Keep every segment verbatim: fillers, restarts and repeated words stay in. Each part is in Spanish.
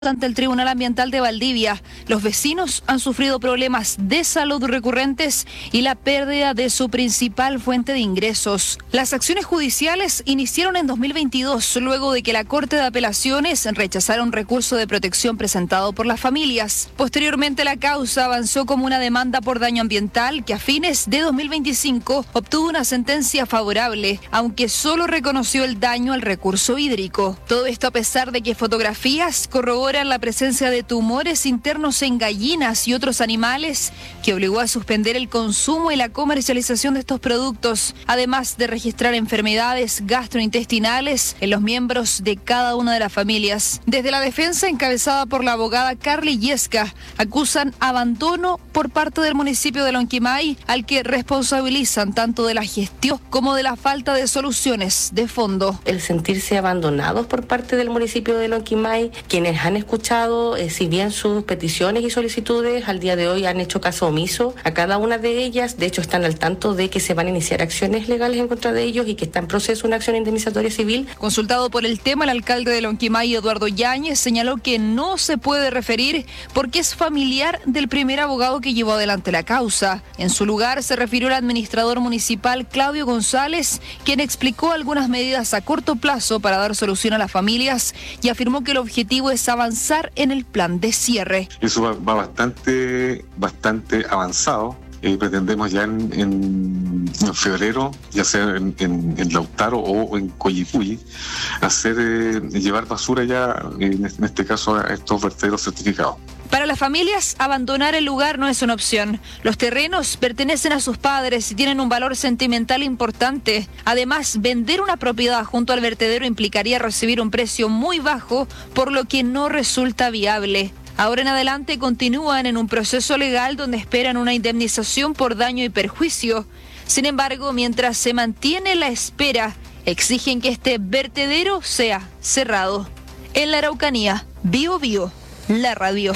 Ante el Tribunal Ambiental de Valdivia, los vecinos han sufrido problemas de salud recurrentes y la pérdida de su principal fuente de ingresos. Las acciones judiciales iniciaron en dos mil veintidós, luego de que la Corte de Apelaciones rechazara un recurso de protección presentado por las familias. Posteriormente, la causa avanzó como una demanda por daño ambiental que a fines de dos mil veinticinco obtuvo una sentencia favorable, aunque solo reconoció el daño al recurso hídrico. Todo esto a pesar de que fotografías corroboran la presencia de tumores internos en gallinas y otros animales, que obligó a suspender el consumo y la comercialización de estos productos, además de registrar enfermedades gastrointestinales en los miembros de cada una de las familias. Desde la defensa, encabezada por la abogada Carly Yesca, acusan abandono por parte del municipio de Lonquimay, al que responsabilizan tanto de la gestión como de la falta de soluciones de fondo. El sentirse abandonados por parte del municipio de Lonquimay, quienes han escuchado, eh, si bien sus peticiones y solicitudes, al día de hoy han hecho caso omiso a cada una de ellas. De hecho, están al tanto de que se van a iniciar acciones legales en contra de ellos y que está en proceso una acción indemnizatoria civil. Consultado por el tema, el alcalde de Lonquimay, Eduardo Yáñez, señaló que no se puede referir porque es familiar del primer abogado que llevó adelante la causa. En su lugar se refirió el administrador municipal Claudio González, quien explicó algunas medidas a corto plazo para dar solución a las familias y afirmó que el objetivo es avanzar en el plan de cierre. Eso va, va bastante, bastante avanzado. Eh, pretendemos ya en, en, en febrero, ya sea en, en, en Lautaro o en Coyipulli, hacer eh, llevar basura ya, en, en este caso, a estos vertederos certificados. Para las familias, abandonar el lugar no es una opción. Los terrenos pertenecen a sus padres y tienen un valor sentimental importante. Además, vender una propiedad junto al vertedero implicaría recibir un precio muy bajo, por lo que no resulta viable. Ahora en adelante continúan en un proceso legal donde esperan una indemnización por daño y perjuicio. Sin embargo, mientras se mantiene la espera, exigen que este vertedero sea cerrado. En la Araucanía, Bio Bio, la radio.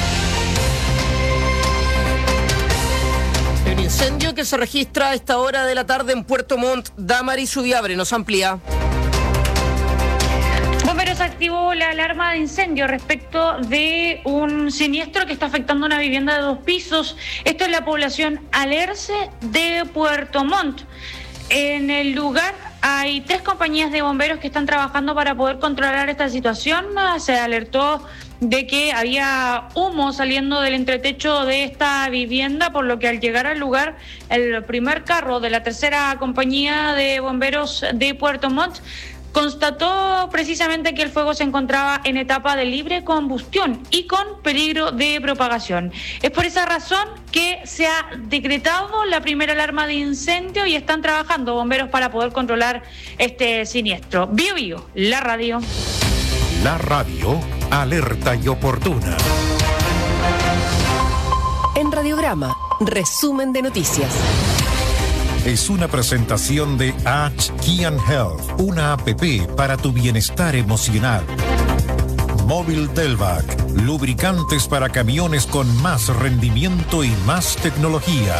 El incendio que se registra a esta hora de la tarde en Puerto Montt, Damaris Udiabre nos amplía. Bomberos activó la alarma de incendio respecto de un siniestro que está afectando una vivienda de dos pisos. Esto es la población Alerce de Puerto Montt. En el lugar hay tres compañías de bomberos que están trabajando para poder controlar esta situación. Se alertó de que había humo saliendo del entretecho de esta vivienda, por lo que al llegar al lugar, el primer carro de la tercera compañía de bomberos de Puerto Montt constató precisamente que el fuego se encontraba en etapa de libre combustión y con peligro de propagación. Es por esa razón que se ha decretado la primera alarma de incendio y están trabajando bomberos para poder controlar este siniestro. Bio Bio, la radio. La radio, alerta y oportuna. En Radiograma, resumen de noticias. Es una presentación de H Kian Health, una app para tu bienestar emocional. Móvil Delvac, lubricantes para camiones con más rendimiento y más tecnología.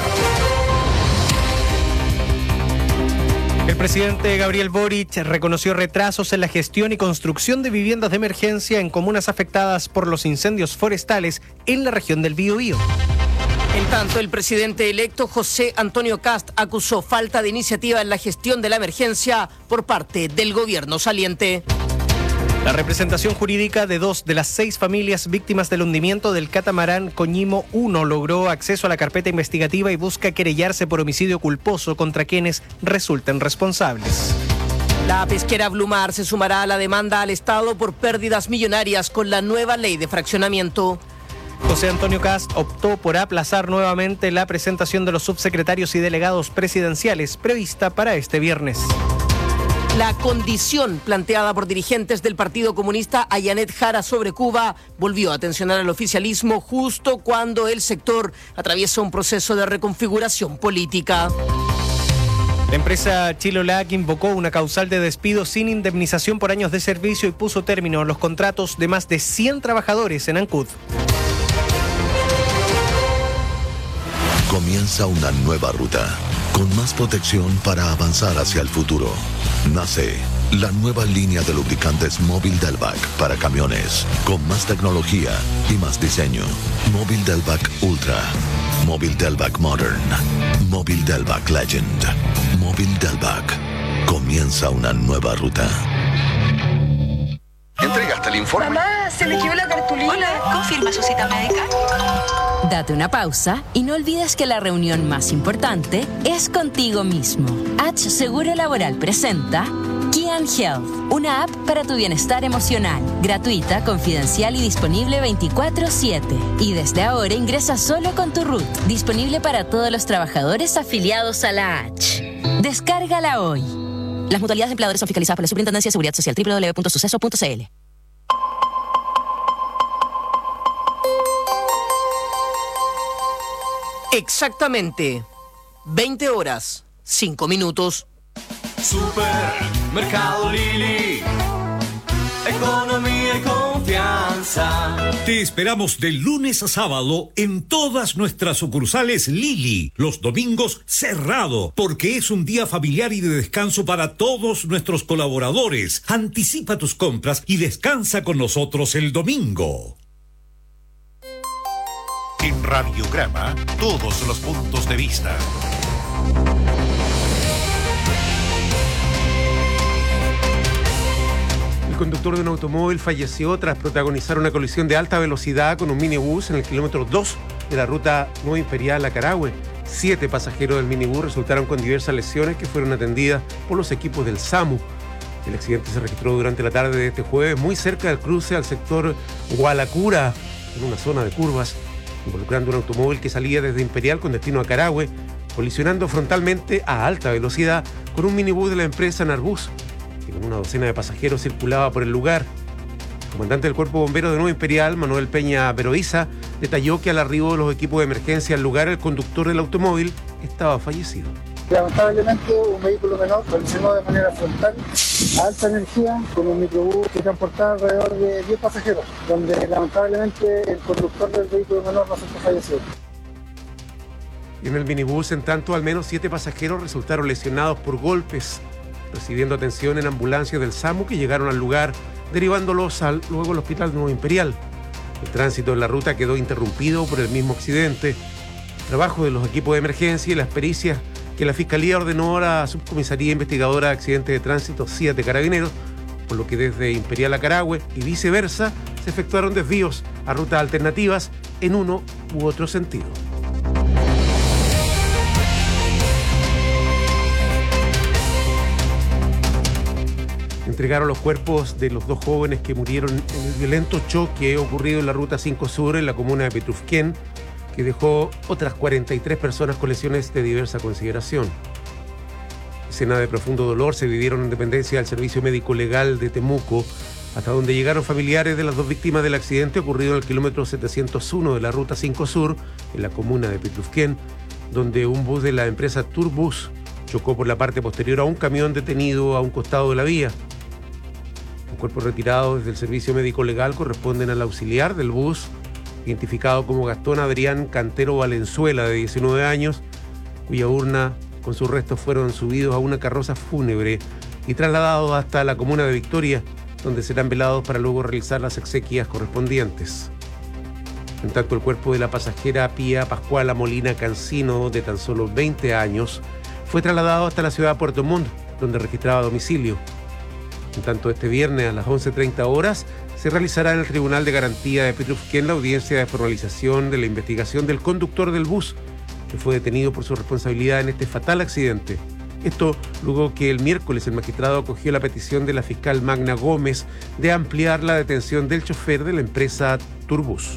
El presidente Gabriel Boric reconoció retrasos en la gestión y construcción de viviendas de emergencia en comunas afectadas por los incendios forestales en la región del Biobío. En tanto, el presidente electo José Antonio Kast acusó falta de iniciativa en la gestión de la emergencia por parte del gobierno saliente. La representación jurídica de dos de las seis familias víctimas del hundimiento del catamarán Coñimo uno logró acceso a la carpeta investigativa y busca querellarse por homicidio culposo contra quienes resulten responsables. La pesquera Blumar se sumará a la demanda al Estado por pérdidas millonarias con la nueva ley de fraccionamiento. José Antonio Kast optó por aplazar nuevamente la presentación de los subsecretarios y delegados presidenciales prevista para este viernes. La condición planteada por dirigentes del Partido Comunista a Yanet Jara sobre Cuba volvió a tensionar al oficialismo justo cuando el sector atraviesa un proceso de reconfiguración política. La empresa Chilolac invocó una causal de despido sin indemnización por años de servicio y puso término a los contratos de más de cien trabajadores en Ancud. Comienza una nueva ruta, con más protección para avanzar hacia el futuro. Nace La nueva línea de lubricantes Móvil Delvac para camiones, con más tecnología y más diseño. Móvil Delvac Ultra, Móvil Delvac Modern, Móvil Delvac Legend, Móvil Delvac. Comienza una nueva ruta. ¿Entregaste el informe? Mamá, se le quedó la cartulina. Hola, ¿confirma su cita médica? Date una pausa y no olvides que la reunión más importante es contigo mismo. H Seguro Laboral presenta Kian Health, una app para tu bienestar emocional, gratuita, confidencial y disponible veinticuatro siete. Y desde ahora ingresa solo con tu R U T, disponible para todos los trabajadores afiliados a la H. Descárgala hoy. Las mutualidades de empleadores son fiscalizadas por la Superintendencia de Seguridad Social, doble u doble u doble u punto suceso punto c l. Exactamente veinte horas, cinco minutos. Supermercado Lili, economía y confianza. Te esperamos de lunes a sábado en todas nuestras sucursales Lili. Los domingos cerrado, porque es un día familiar y de descanso para todos nuestros colaboradores. Anticipa tus compras y descansa con nosotros el domingo. En Radiograma, todos los puntos de vista. El conductor de un automóvil falleció tras protagonizar una colisión de alta velocidad con un minibús en el kilómetro dos de la ruta Nueva Imperial a Carahue. Siete pasajeros del minibús resultaron con diversas lesiones que fueron atendidas por los equipos del SAMU. El accidente se registró durante la tarde de este jueves muy cerca del cruce al sector Gualacura, en una zona de curvas, involucrando un automóvil que salía desde Imperial con destino a Carahue, colisionando frontalmente a alta velocidad con un minibús de la empresa Narbus, que con una docena de pasajeros circulaba por el lugar. El comandante del Cuerpo Bombero de Nueva Imperial, Manuel Peña Beroiza, detalló que al arribo de los equipos de emergencia al lugar, el conductor del automóvil estaba fallecido. Lamentablemente, un vehículo menor colisionó de manera frontal a alta energía con un microbús que transportaba alrededor de diez pasajeros, donde lamentablemente el conductor del vehículo menor resultó fallecido. Y en el minibús, en tanto, al menos siete pasajeros resultaron lesionados por golpes, recibiendo atención en ambulancias del SAMU que llegaron al lugar, derivándolos al, luego al Hospital Nuevo Imperial. El tránsito en la ruta quedó interrumpido por el mismo accidente. El trabajo de los equipos de emergencia y las pericias que la Fiscalía ordenó a la Subcomisaría Investigadora de Accidentes de Tránsito C I A de Carabineros, por lo que desde Imperial a Carahue y viceversa se efectuaron desvíos a rutas alternativas en uno u otro sentido. Entregaron los cuerpos de los dos jóvenes que murieron en el violento choque ocurrido en la Ruta cinco Sur en la comuna de Petrufquén, que dejó otras cuarenta y tres personas con lesiones de diversa consideración. Escenas de profundo dolor se vivieron en dependencia del Servicio Médico Legal de Temuco, hasta donde llegaron familiares de las dos víctimas del accidente ocurrido en el kilómetro setecientos uno de la Ruta cinco Sur, en la comuna de Petrufquén, donde un bus de la empresa Turbus chocó por la parte posterior a un camión detenido a un costado de la vía. Los cuerpos retirados desde el Servicio Médico Legal corresponden al auxiliar del bus, identificado como Gastón Adrián Cantero Valenzuela, de diecinueve años, cuya urna con sus restos fueron subidos a una carroza fúnebre y trasladados hasta la comuna de Victoria, donde serán velados para luego realizar las exequias correspondientes. En tanto, el cuerpo de la pasajera Pía Pascuala Molina Cancino, de tan solo veinte años, fue trasladado hasta la ciudad de Puerto Montt, donde registraba domicilio. En tanto, este viernes a las once treinta horas se realizará en el Tribunal de Garantía de Petrufquén la audiencia de formalización de la investigación del conductor del bus, que fue detenido por su responsabilidad en este fatal accidente. Esto luego que el miércoles el magistrado acogió la petición de la fiscal Magna Gómez de ampliar la detención del chofer de la empresa Turbus.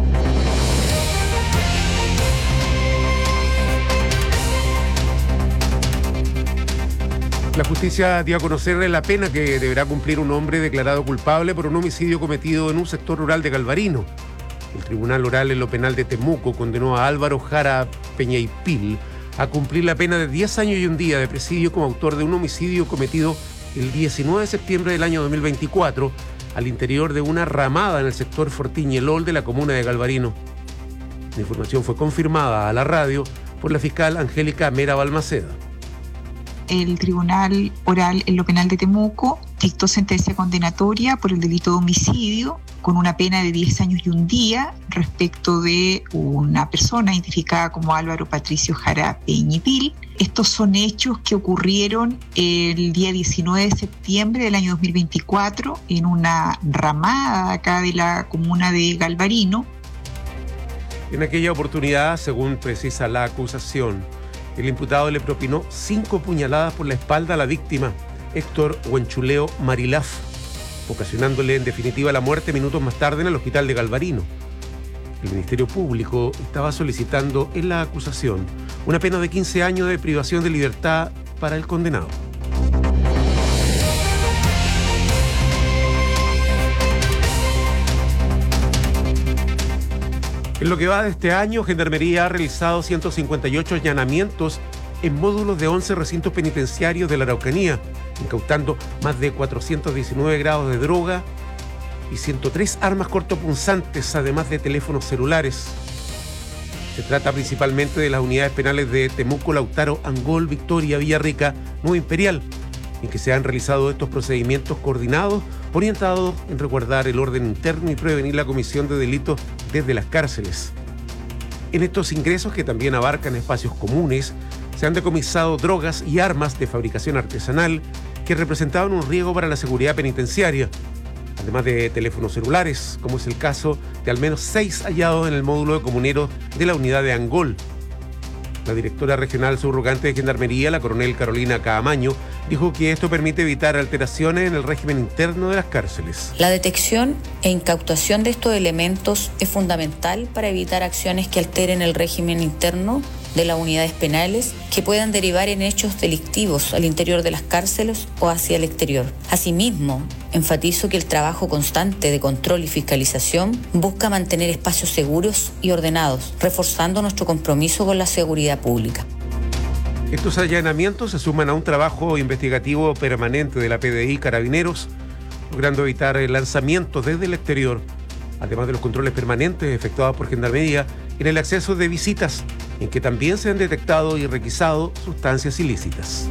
La justicia dio a conocer la pena que deberá cumplir un hombre declarado culpable por un homicidio cometido en un sector rural de Galvarino. El Tribunal Oral en lo Penal de Temuco condenó a Álvaro Jara Peñaipil a cumplir la pena de diez años y un día de presidio como autor de un homicidio cometido el diecinueve de septiembre del año dos mil veinticuatro al interior de una ramada en el sector Fortiñelol de la comuna de Galvarino. La información fue confirmada a la radio por la fiscal Angélica Mera Balmaceda. el Tribunal Oral en lo Penal de Temuco dictó sentencia condenatoria por el delito de homicidio con una pena de diez años y un día respecto de una persona identificada como Álvaro Patricio Jara Peñipil. Estos son hechos que ocurrieron el día diecinueve de septiembre del año dos mil veinticuatro en una ramada acá de la comuna de Galvarino. En aquella oportunidad, según precisa la acusación, el imputado le propinó cinco puñaladas por la espalda a la víctima, Héctor Huenchuleo Marilaf, ocasionándole en definitiva la muerte minutos más tarde en el hospital de Galvarino. El Ministerio Público estaba solicitando en la acusación una pena de quince años de privación de libertad para el condenado. En lo que va de este año, Gendarmería ha realizado ciento cincuenta y ocho allanamientos en módulos de once recintos penitenciarios de la Araucanía, incautando más de cuatrocientos diecinueve grados de droga y ciento tres armas cortopunzantes, además de teléfonos celulares. Se trata principalmente de las unidades penales de Temuco, Lautaro, Angol, Victoria, Villarrica, Nueva Imperial, en que se han realizado estos procedimientos coordinados, orientados en resguardar el orden interno y prevenir la comisión de delitos desde las cárceles. En estos ingresos, que también abarcan espacios comunes, se han decomisado drogas y armas de fabricación artesanal que representaban un riesgo para la seguridad penitenciaria, además de teléfonos celulares, como es el caso de al menos seis hallados en el módulo de comuneros de la unidad de Angol. La directora regional subrogante de Gendarmería, la coronel Carolina Caamaño, dijo que esto permite evitar alteraciones en el régimen interno de las cárceles. La detección e incautación de estos elementos es fundamental para evitar acciones que alteren el régimen interno de las unidades penales que puedan derivar en hechos delictivos al interior de las cárceles o hacia el exterior. Asimismo, enfatizo que el trabajo constante de control y fiscalización busca mantener espacios seguros y ordenados, reforzando nuestro compromiso con la seguridad pública. Estos allanamientos se suman a un trabajo investigativo permanente de la P D I Carabineros, logrando evitar el lanzamiento desde el exterior, además de los controles permanentes efectuados por Gendarmería en el acceso de visitas, en que también se han detectado y requisado sustancias ilícitas.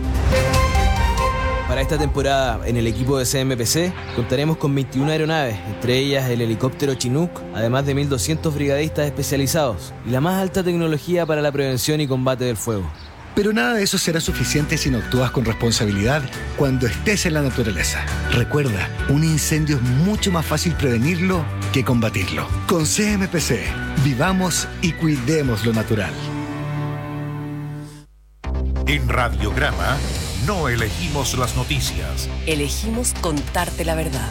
Para esta temporada, en el equipo de C M P C, contaremos con veintiuna aeronaves, entre ellas el helicóptero Chinook, además de mil doscientos brigadistas especializados y la más alta tecnología para la prevención y combate del fuego. Pero nada de eso será suficiente si no actúas con responsabilidad cuando estés en la naturaleza. Recuerda, un incendio es mucho más fácil prevenirlo que combatirlo. Con C M P C, vivamos y cuidemos lo natural. En Radiograma no elegimos las noticias. Elegimos contarte la verdad.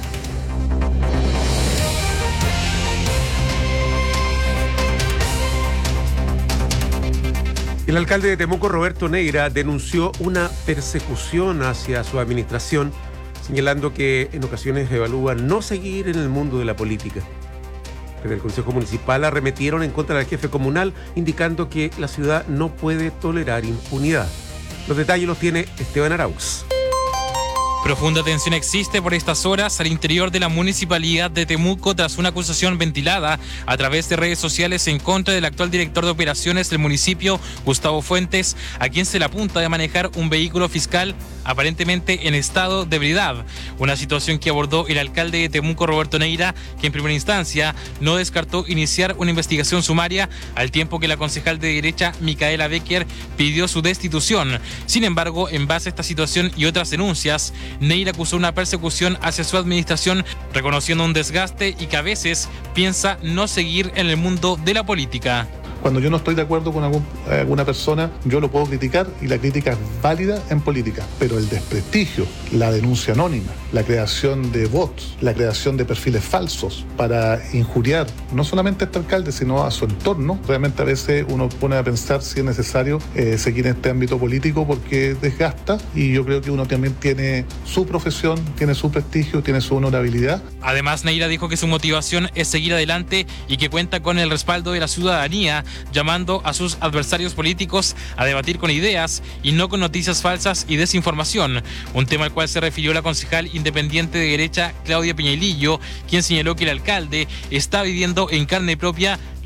El alcalde de Temuco, Roberto Neira, denunció una persecución hacia su administración, señalando que en ocasiones evalúa no seguir en el mundo de la política. Desde el Consejo Municipal arremetieron en contra del jefe comunal, indicando que la ciudad no puede tolerar impunidad. Los detalles los tiene Esteban Arauz. Profunda tensión existe por estas horas al interior de la Municipalidad de Temuco tras una acusación ventilada a través de redes sociales en contra del actual director de operaciones del municipio, Gustavo Fuentes, a quien se le apunta de manejar un vehículo fiscal aparentemente en estado de ebriedad. Una situación que abordó el alcalde de Temuco, Roberto Neira, que en primera instancia no descartó iniciar una investigación sumaria, al tiempo que la concejal de derecha, Micaela Becker, pidió su destitución. Sin embargo, en base a esta situación y otras denuncias, Neira acusó una persecución hacia su administración, reconociendo un desgaste y que a veces piensa no seguir en el mundo de la política. Cuando yo no estoy de acuerdo con algún, alguna persona, yo lo puedo criticar y la crítica es válida en política. Pero el desprestigio, la denuncia anónima, la creación de bots, la creación de perfiles falsos para injuriar no solamente a este alcalde, sino a su entorno, realmente a veces uno pone a pensar si es necesario eh, seguir en este ámbito político porque desgasta, y yo creo que uno también tiene su profesión, tiene su prestigio, tiene su honorabilidad. Además, Neira dijo que su motivación es seguir adelante y que cuenta con el respaldo de la ciudadanía, llamando a sus adversarios políticos a debatir con ideas y no con noticias falsas y desinformación, un tema al cual se refirió la concejal independiente de derecha Claudia Peñailillo, quien señaló que el alcalde está viviendo en carne propia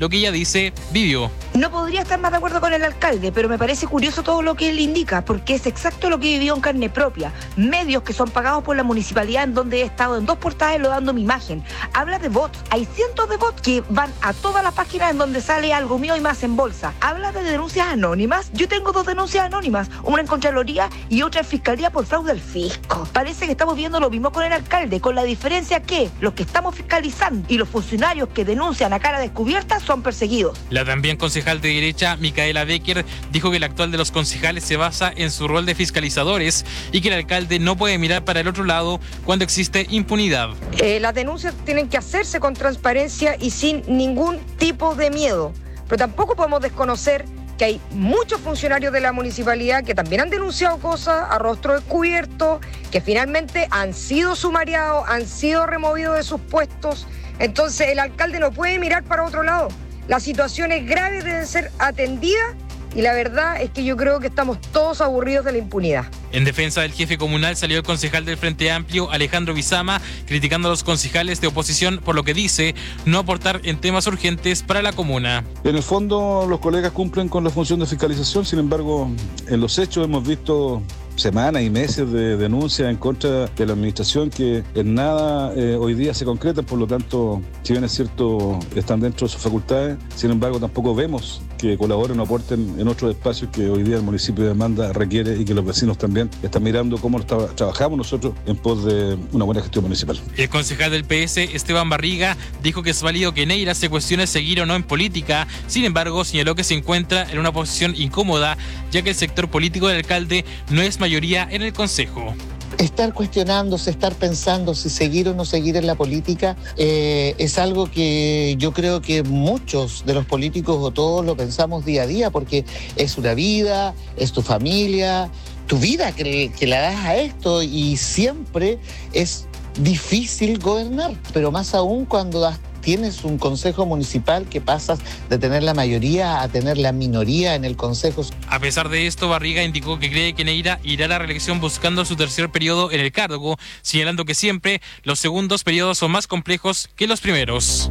lo que ella dice vivió. No podría estar más de acuerdo con el alcalde, pero me parece curioso todo lo que él indica, porque es exacto lo que vivió en carne propia. Medios que son pagados por la municipalidad, en donde he estado en dos portales lo dando mi imagen. Habla de bots, hay cientos de bots que van a todas las páginas en donde sale algo mío y más en bolsa. Habla de denuncias anónimas, yo tengo dos denuncias anónimas, una en Contraloría y otra en Fiscalía por fraude al fisco. Parece que estamos viendo lo mismo con el alcalde, con la diferencia que los que estamos fiscalizando y los funcionarios que denuncian a cara descubierta son perseguidos. La también concejal de derecha, Micaela Becker, dijo que el actual de los concejales se basa en su rol de fiscalizadores y que el alcalde no puede mirar para el otro lado cuando existe impunidad. Eh, las denuncias tienen que hacerse con transparencia y sin ningún tipo de miedo, pero tampoco podemos desconocer que hay muchos funcionarios de la municipalidad que también han denunciado cosas a rostro descubierto, que finalmente han sido sumariados, han sido removidos de sus puestos. Entonces el alcalde no puede mirar para otro lado. Las situaciones graves deben ser atendidas y la verdad es que yo creo que estamos todos aburridos de la impunidad. En defensa del jefe comunal salió el concejal del Frente Amplio, Alejandro Bizama, criticando a los concejales de oposición por lo que dice no aportar en temas urgentes para la comuna. En el fondo los colegas cumplen con la función de fiscalización, sin embargo en los hechos hemos visto semanas y meses de denuncias en contra de la administración que en nada eh, hoy día se concretan, por lo tanto, si bien es cierto, están dentro de sus facultades, sin embargo tampoco vemos que colaboren o aporten en otros espacios que hoy día el municipio de demanda requiere y que los vecinos también están mirando cómo tra- trabajamos nosotros en pos de una buena gestión municipal. El concejal del P S, Esteban Barriga, dijo que es válido que Neira se cuestione seguir o no en política, sin embargo señaló que se encuentra en una posición incómoda, ya que el sector político del alcalde no es mayoría en el consejo. Estar cuestionándose, estar pensando si seguir o no seguir en la política eh, es algo que yo creo que muchos de los políticos o todos lo pensamos día a día, porque es una vida, es tu familia, tu vida que, que la das a esto y siempre es difícil gobernar, pero más aún cuando das tienes un consejo municipal que pasas de tener la mayoría a tener la minoría en el consejo. A pesar de esto, Barriga indicó que cree que Neira irá a la reelección buscando su tercer periodo en el cargo, señalando que siempre los segundos periodos son más complejos que los primeros.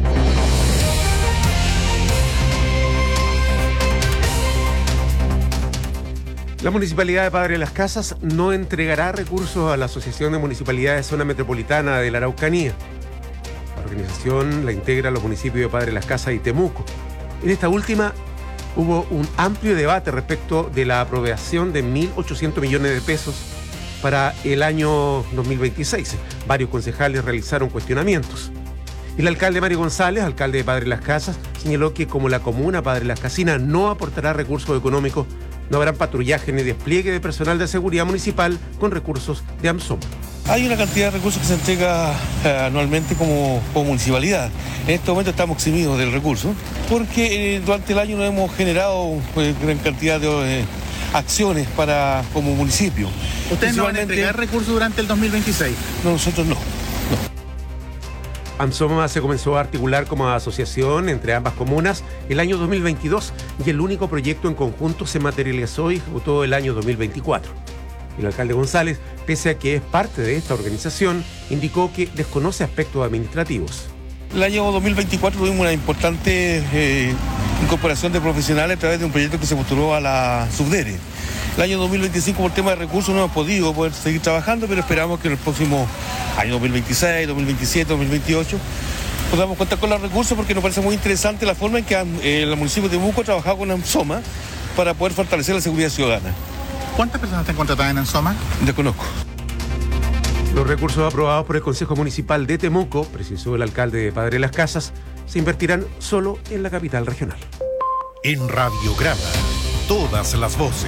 La Municipalidad de Padre Las Casas no entregará recursos a la Asociación de Municipalidades Zona Metropolitana de la Araucanía. La organización la integra los municipios de Padre Las Casas y Temuco. En esta última hubo un amplio debate respecto de la aprobación de mil ochocientos millones de pesos para el año dos mil veintiséis. Varios concejales realizaron cuestionamientos. El alcalde Mario González, alcalde de Padre Las Casas, señaló que como la comuna Padre Las Casinas no aportará recursos económicos, no habrá patrullaje ni despliegue de personal de seguridad municipal con recursos de AMSOM. Hay una cantidad de recursos que se entrega eh, anualmente como, como municipalidad. En este momento estamos eximidos del recurso porque eh, durante el año no hemos generado eh, gran cantidad de eh, acciones para como municipio. ¿Ustedes no van a entregar recursos durante el dos mil veintiséis? No, nosotros no. AMSOMA se comenzó a articular como asociación entre ambas comunas el año dos mil veintidós y el único proyecto en conjunto se materializó y ejecutó el año dos mil veinticuatro. El alcalde González, pese a que es parte de esta organización, indicó que desconoce aspectos administrativos. El año dos mil veinticuatro tuvimos una importante eh, incorporación de profesionales a través de un proyecto que se postuló a la Subdere. El año dos mil veinticinco, por tema de recursos, no hemos podido poder seguir trabajando, pero esperamos que en el próximo año dos mil veintiséis, dos mil veintisiete, dos mil veintiocho podamos contar con los recursos, porque nos parece muy interesante la forma en que eh, el municipio de Temuco ha trabajado con AMSOMA para poder fortalecer la seguridad ciudadana. ¿Cuántas personas están contratadas en AMSOMA? Desconozco. Los recursos aprobados por el Consejo Municipal de Temuco, precisó el alcalde de Padre Las Casas, se invertirán solo en la capital regional. En Radiograma, todas las voces.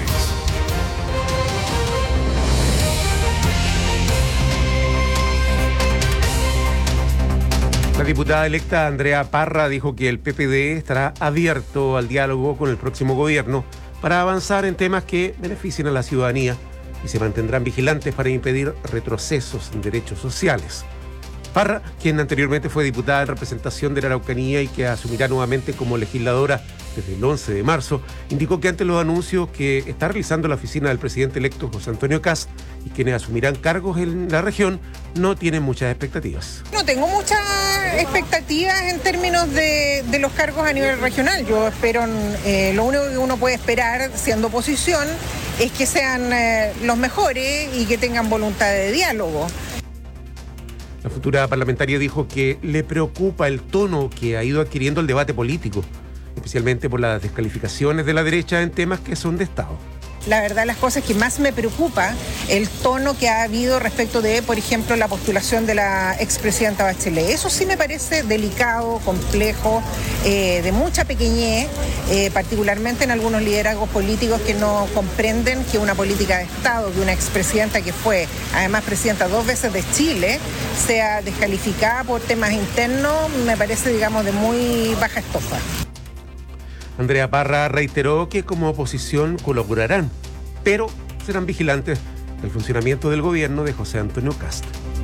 La diputada electa Andrea Parra dijo que el P P D estará abierto al diálogo con el próximo gobierno para avanzar en temas que beneficien a la ciudadanía y se mantendrán vigilantes para impedir retrocesos en derechos sociales. Parra, quien anteriormente fue diputada en representación de la Araucanía y que asumirá nuevamente como legisladora desde el once de marzo, indicó que ante los anuncios que está realizando la oficina del presidente electo José Antonio Kast y quienes asumirán cargos en la región, no tienen muchas expectativas. No tengo muchas expectativas en términos de, de los cargos a nivel regional. Yo espero, eh, lo único que uno puede esperar siendo oposición es que sean eh, los mejores y que tengan voluntad de diálogo. La futura parlamentaria dijo que le preocupa el tono que ha ido adquiriendo el debate político, especialmente por las descalificaciones de la derecha en temas que son de Estado. La verdad, las cosas que más me preocupa, el tono que ha habido respecto de, por ejemplo, la postulación de la expresidenta Bachelet. Eso sí me parece delicado, complejo, eh, de mucha pequeñez, eh, particularmente en algunos liderazgos políticos que no comprenden que una política de Estado, que una expresidenta que fue, además, presidenta dos veces de Chile, sea descalificada por temas internos, me parece, digamos, de muy baja estofa. Andrea Parra reiteró que como oposición colaborarán, pero serán vigilantes del funcionamiento del gobierno de José Antonio Kast.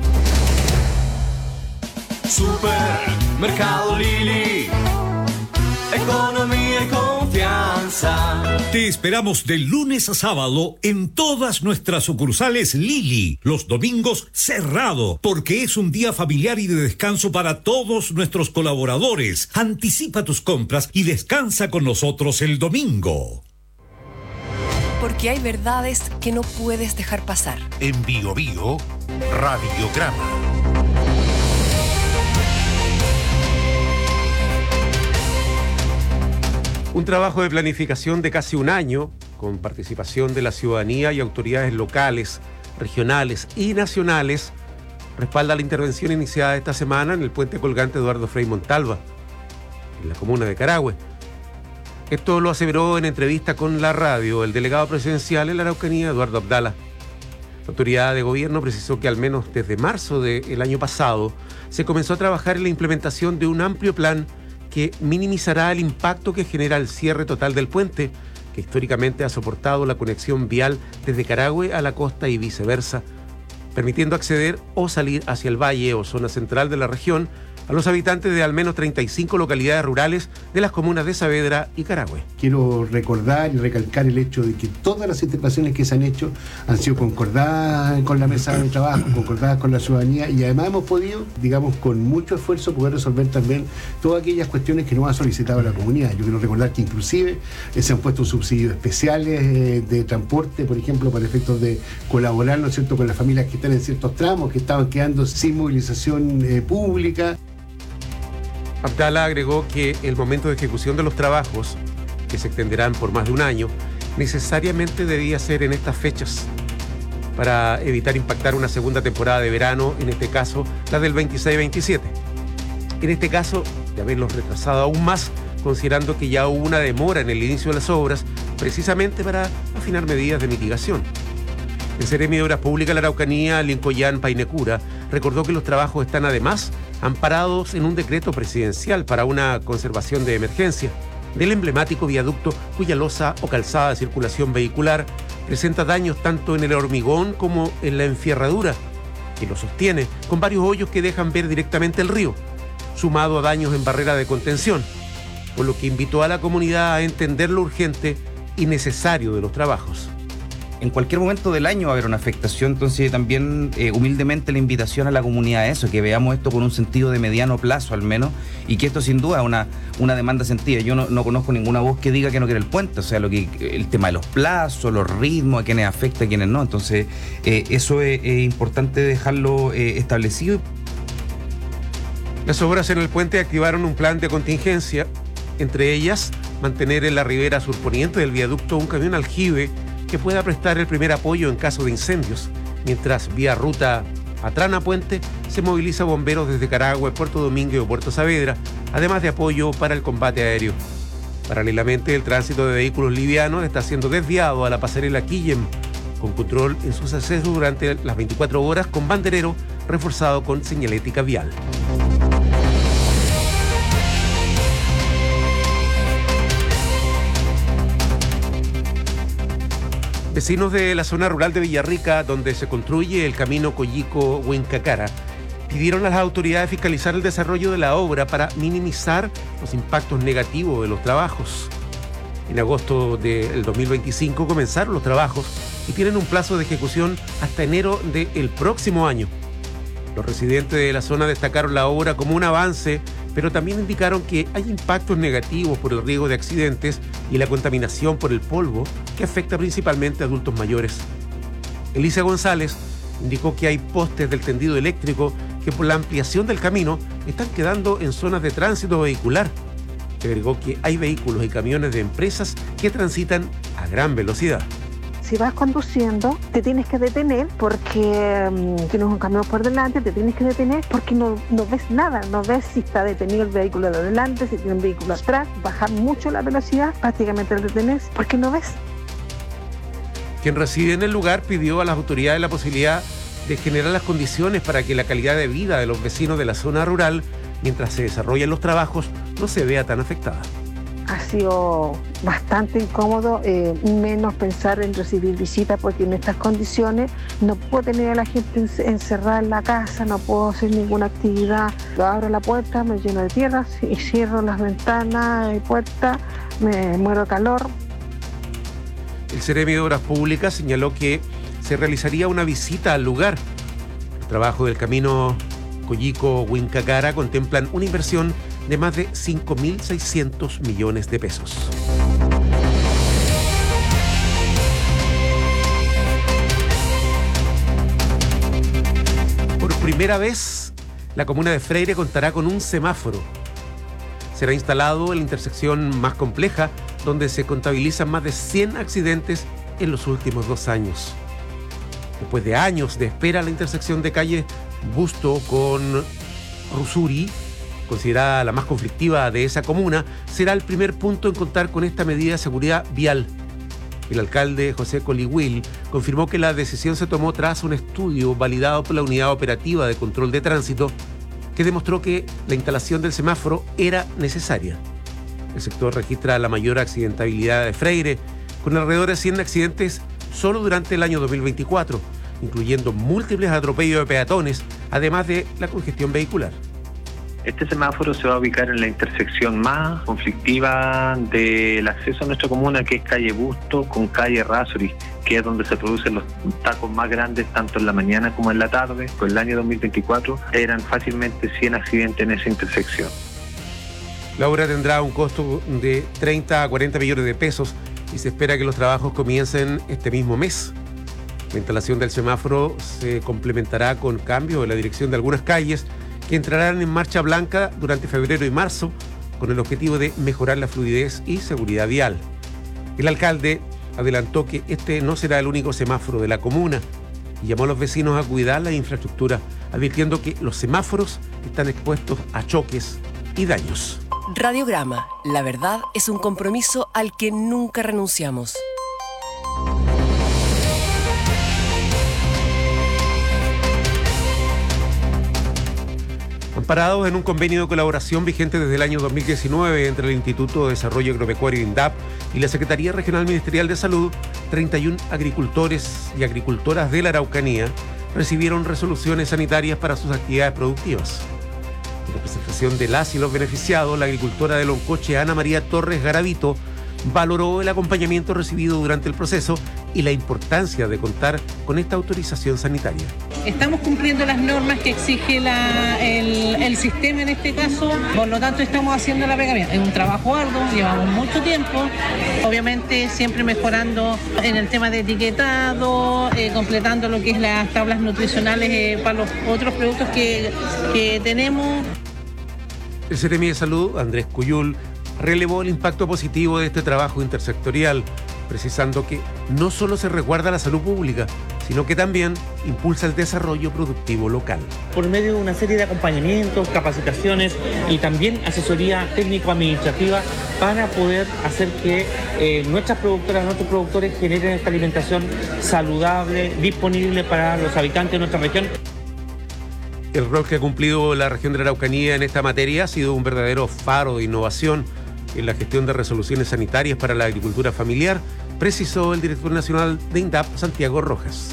Supermercado Lili, economía y confianza. Te esperamos de lunes a sábado en todas nuestras sucursales Lili. Los domingos cerrado, porque es un día familiar y de descanso para todos nuestros colaboradores. Anticipa tus compras y descansa con nosotros el domingo. Porque hay verdades que no puedes dejar pasar. En Bio Bio, Radiograma. Un trabajo de planificación de casi un año, con participación de la ciudadanía y autoridades locales, regionales y nacionales, respalda la intervención iniciada esta semana en el puente colgante Eduardo Frei Montalva, en la comuna de Carahue. Esto lo aseveró en entrevista con la radio el delegado presidencial en la Araucanía, Eduardo Abdala. La autoridad de gobierno precisó que al menos desde marzo del año pasado se comenzó a trabajar en la implementación de un amplio plan que minimizará el impacto que genera el cierre total del puente, que históricamente ha soportado la conexión vial desde Carahue a la costa y viceversa, permitiendo acceder o salir hacia el valle o zona central de la región a los habitantes de al menos treinta y cinco localidades rurales de las comunas de Saavedra y Carahue. Quiero recordar y recalcar el hecho de que todas las intervenciones que se han hecho han sido concordadas con la mesa de trabajo, concordadas con la ciudadanía, y además hemos podido, digamos, con mucho esfuerzo poder resolver también todas aquellas cuestiones que nos ha solicitado la comunidad. Yo quiero recordar que inclusive eh, se han puesto subsidios especiales eh, de transporte, por ejemplo, para efectos de colaborar, ¿no es cierto?, con las familias que están en ciertos tramos, que estaban quedando sin movilización eh, pública. Abdala agregó que el momento de ejecución de los trabajos, que se extenderán por más de un año, necesariamente debía ser en estas fechas para evitar impactar una segunda temporada de verano, en este caso la del veintiséis veintisiete. En este caso, de haberlos retrasado aún más, considerando que ya hubo una demora en el inicio de las obras, precisamente para afinar medidas de mitigación. El Seremi de Obras Públicas de la Araucanía, Lincoyán Painecura, recordó que los trabajos están además amparados en un decreto presidencial para una conservación de emergencia del emblemático viaducto cuya losa o calzada de circulación vehicular presenta daños tanto en el hormigón como en la enfierradura que lo sostiene, con varios hoyos que dejan ver directamente el río, sumado a daños en barrera de contención, por lo que invitó a la comunidad a entender lo urgente y necesario de los trabajos. En cualquier momento del año va a haber una afectación, entonces también eh, humildemente la invitación a la comunidad a eso, que veamos esto con un sentido de mediano plazo al menos, y que esto sin duda es una, una demanda sentida. Yo no, no conozco ninguna voz que diga que no quiere el puente, o sea, lo que el tema de los plazos, los ritmos, a quienes afecta, a quienes no, entonces eh, eso es, es importante dejarlo eh, establecido. Las obras en el puente activaron un plan de contingencia, entre ellas mantener en la ribera surponiente del viaducto un camión aljibe que pueda prestar el primer apoyo en caso de incendios, mientras vía ruta Atrana Puente se moviliza bomberos desde Carahue, Puerto Domingo y Puerto Saavedra, además de apoyo para el combate aéreo. Paralelamente, el tránsito de vehículos livianos está siendo desviado a la pasarela Quillem, con control en sus accesos durante las veinticuatro horas, con banderero reforzado con señalética vial. Vecinos de la zona rural de Villarrica, donde se construye el camino Coyico-Huencacara, pidieron a las autoridades fiscalizar el desarrollo de la obra para minimizar los impactos negativos de los trabajos. En agosto del dos mil veinticinco comenzaron los trabajos y tienen un plazo de ejecución hasta enero del próximo año. Los residentes de la zona destacaron la obra como un avance, pero también indicaron que hay impactos negativos por el riesgo de accidentes y la contaminación por el polvo que afecta principalmente a adultos mayores. Elisa González indicó que hay postes del tendido eléctrico que por la ampliación del camino están quedando en zonas de tránsito vehicular. Agregó que hay vehículos y camiones de empresas que transitan a gran velocidad. Si vas conduciendo, te tienes que detener porque um, tienes un camión por delante, te tienes que detener porque no, no ves nada, no ves si está detenido el vehículo de adelante, si tiene un vehículo atrás, bajar mucho la velocidad, prácticamente al detenerse, porque no ves. Quien reside en el lugar pidió a las autoridades la posibilidad de generar las condiciones para que la calidad de vida de los vecinos de la zona rural, mientras se desarrollan los trabajos, no se vea tan afectada. Ha sido bastante incómodo, eh, menos pensar en recibir visitas, porque en estas condiciones no puedo tener a la gente encerrada en la casa, no puedo hacer ninguna actividad. Abro la puerta, me lleno de tierra y cierro las ventanas y puertas, me muero de calor. El Seremi de Obras Públicas señaló que se realizaría una visita al lugar. Los trabajos del camino Coyico-Huincacara contemplan una inversión de más de cinco mil seiscientos millones de pesos. Por primera vez, la comuna de Freire contará con un semáforo. Será instalado en la intersección más compleja, donde se contabilizan más de cien accidentes en los últimos dos años. Después de años de espera, la intersección de calle Busto con Rusuri, considerada la más conflictiva de esa comuna, será el primer punto en contar con esta medida de seguridad vial. El alcalde José Colihuil confirmó que la decisión se tomó tras un estudio validado por la Unidad Operativa de Control de Tránsito que demostró que la instalación del semáforo era necesaria. El sector registra la mayor accidentabilidad de Freire, con alrededor de cien accidentes solo durante el año dos mil veinticuatro, incluyendo múltiples atropellos de peatones, además de la congestión vehicular. Este semáforo se va a ubicar en la intersección más conflictiva del acceso a nuestra comuna, que es calle Busto con calle Rasuri, que es donde se producen los tacos más grandes tanto en la mañana como en la tarde. Por el año dos mil veinticuatro eran fácilmente cien accidentes en esa intersección. La obra tendrá un costo de treinta a cuarenta millones de pesos y se espera que los trabajos comiencen este mismo mes. La instalación del semáforo se complementará con cambios en la dirección de algunas calles que entrarán en marcha blanca durante febrero y marzo con el objetivo de mejorar la fluidez y seguridad vial. El alcalde adelantó que este no será el único semáforo de la comuna y llamó a los vecinos a cuidar la infraestructura, advirtiendo que los semáforos están expuestos a choques y daños. Radiograma, la verdad es un compromiso al que nunca renunciamos. Amparados en un convenio de colaboración vigente desde el año dos mil diecinueve entre el Instituto de Desarrollo Agropecuario INDAP y la Secretaría Regional Ministerial de Salud, treinta y uno agricultores y agricultoras de la Araucanía recibieron resoluciones sanitarias para sus actividades productivas. En representación de las y los beneficiados, la agricultora de Loncoche, Ana María Torres Garavito, valoró el acompañamiento recibido durante el proceso y la importancia de contar con esta autorización sanitaria. Estamos cumpliendo las normas que exige la, el, el sistema en este caso, por lo tanto estamos haciendo la pega bien. Es un trabajo arduo, llevamos mucho tiempo, obviamente siempre mejorando en el tema de etiquetado, eh, completando lo que es las tablas nutricionales eh, para los otros productos que, que tenemos. El Seremi de Salud, Andrés Cuyul, relevó el impacto positivo de este trabajo intersectorial, precisando que no solo se resguarda la salud pública, sino que también impulsa el desarrollo productivo local. Por medio de una serie de acompañamientos, capacitaciones y también asesoría técnico-administrativa para poder hacer que eh, nuestras productoras, nuestros productores generen esta alimentación saludable, disponible para los habitantes de nuestra región. El rol que ha cumplido la región de la Araucanía en esta materia ha sido un verdadero faro de innovación en la gestión de resoluciones sanitarias para la agricultura familiar, precisó el director nacional de INDAP, Santiago Rojas.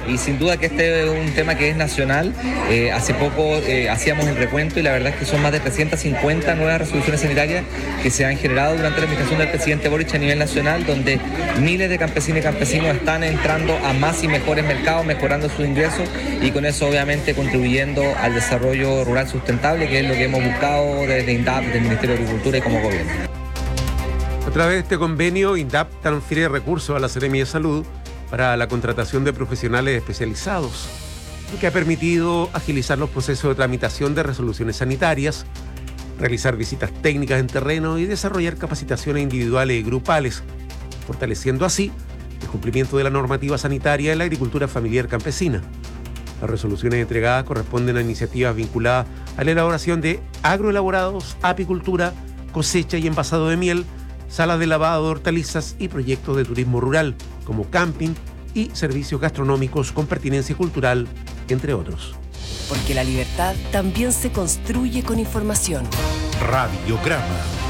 Y sin duda que este es un tema que es nacional. Eh, hace poco eh, hacíamos el recuento y la verdad es que son más de trescientas cincuenta nuevas resoluciones sanitarias que se han generado durante la administración del presidente Boric a nivel nacional, donde miles de campesinos y campesinos están entrando a más y mejores mercados, mejorando sus ingresos y con eso obviamente contribuyendo al desarrollo rural sustentable, que es lo que hemos buscado desde INDAP, desde el Ministerio de Agricultura y como gobierno. A través de este convenio, INDAP transfiere recursos a la Seremia de Salud para la contratación de profesionales especializados, lo que ha permitido agilizar los procesos de tramitación de resoluciones sanitarias, realizar visitas técnicas en terreno y desarrollar capacitaciones individuales y grupales, fortaleciendo así el cumplimiento de la normativa sanitaria en la agricultura familiar campesina. Las resoluciones entregadas corresponden a iniciativas vinculadas a la elaboración de agroelaborados, apicultura, cosecha y envasado de miel, salas de lavado de hortalizas y proyectos de turismo rural, como camping y servicios gastronómicos con pertinencia cultural, entre otros. Porque la libertad también se construye con información. Radiograma.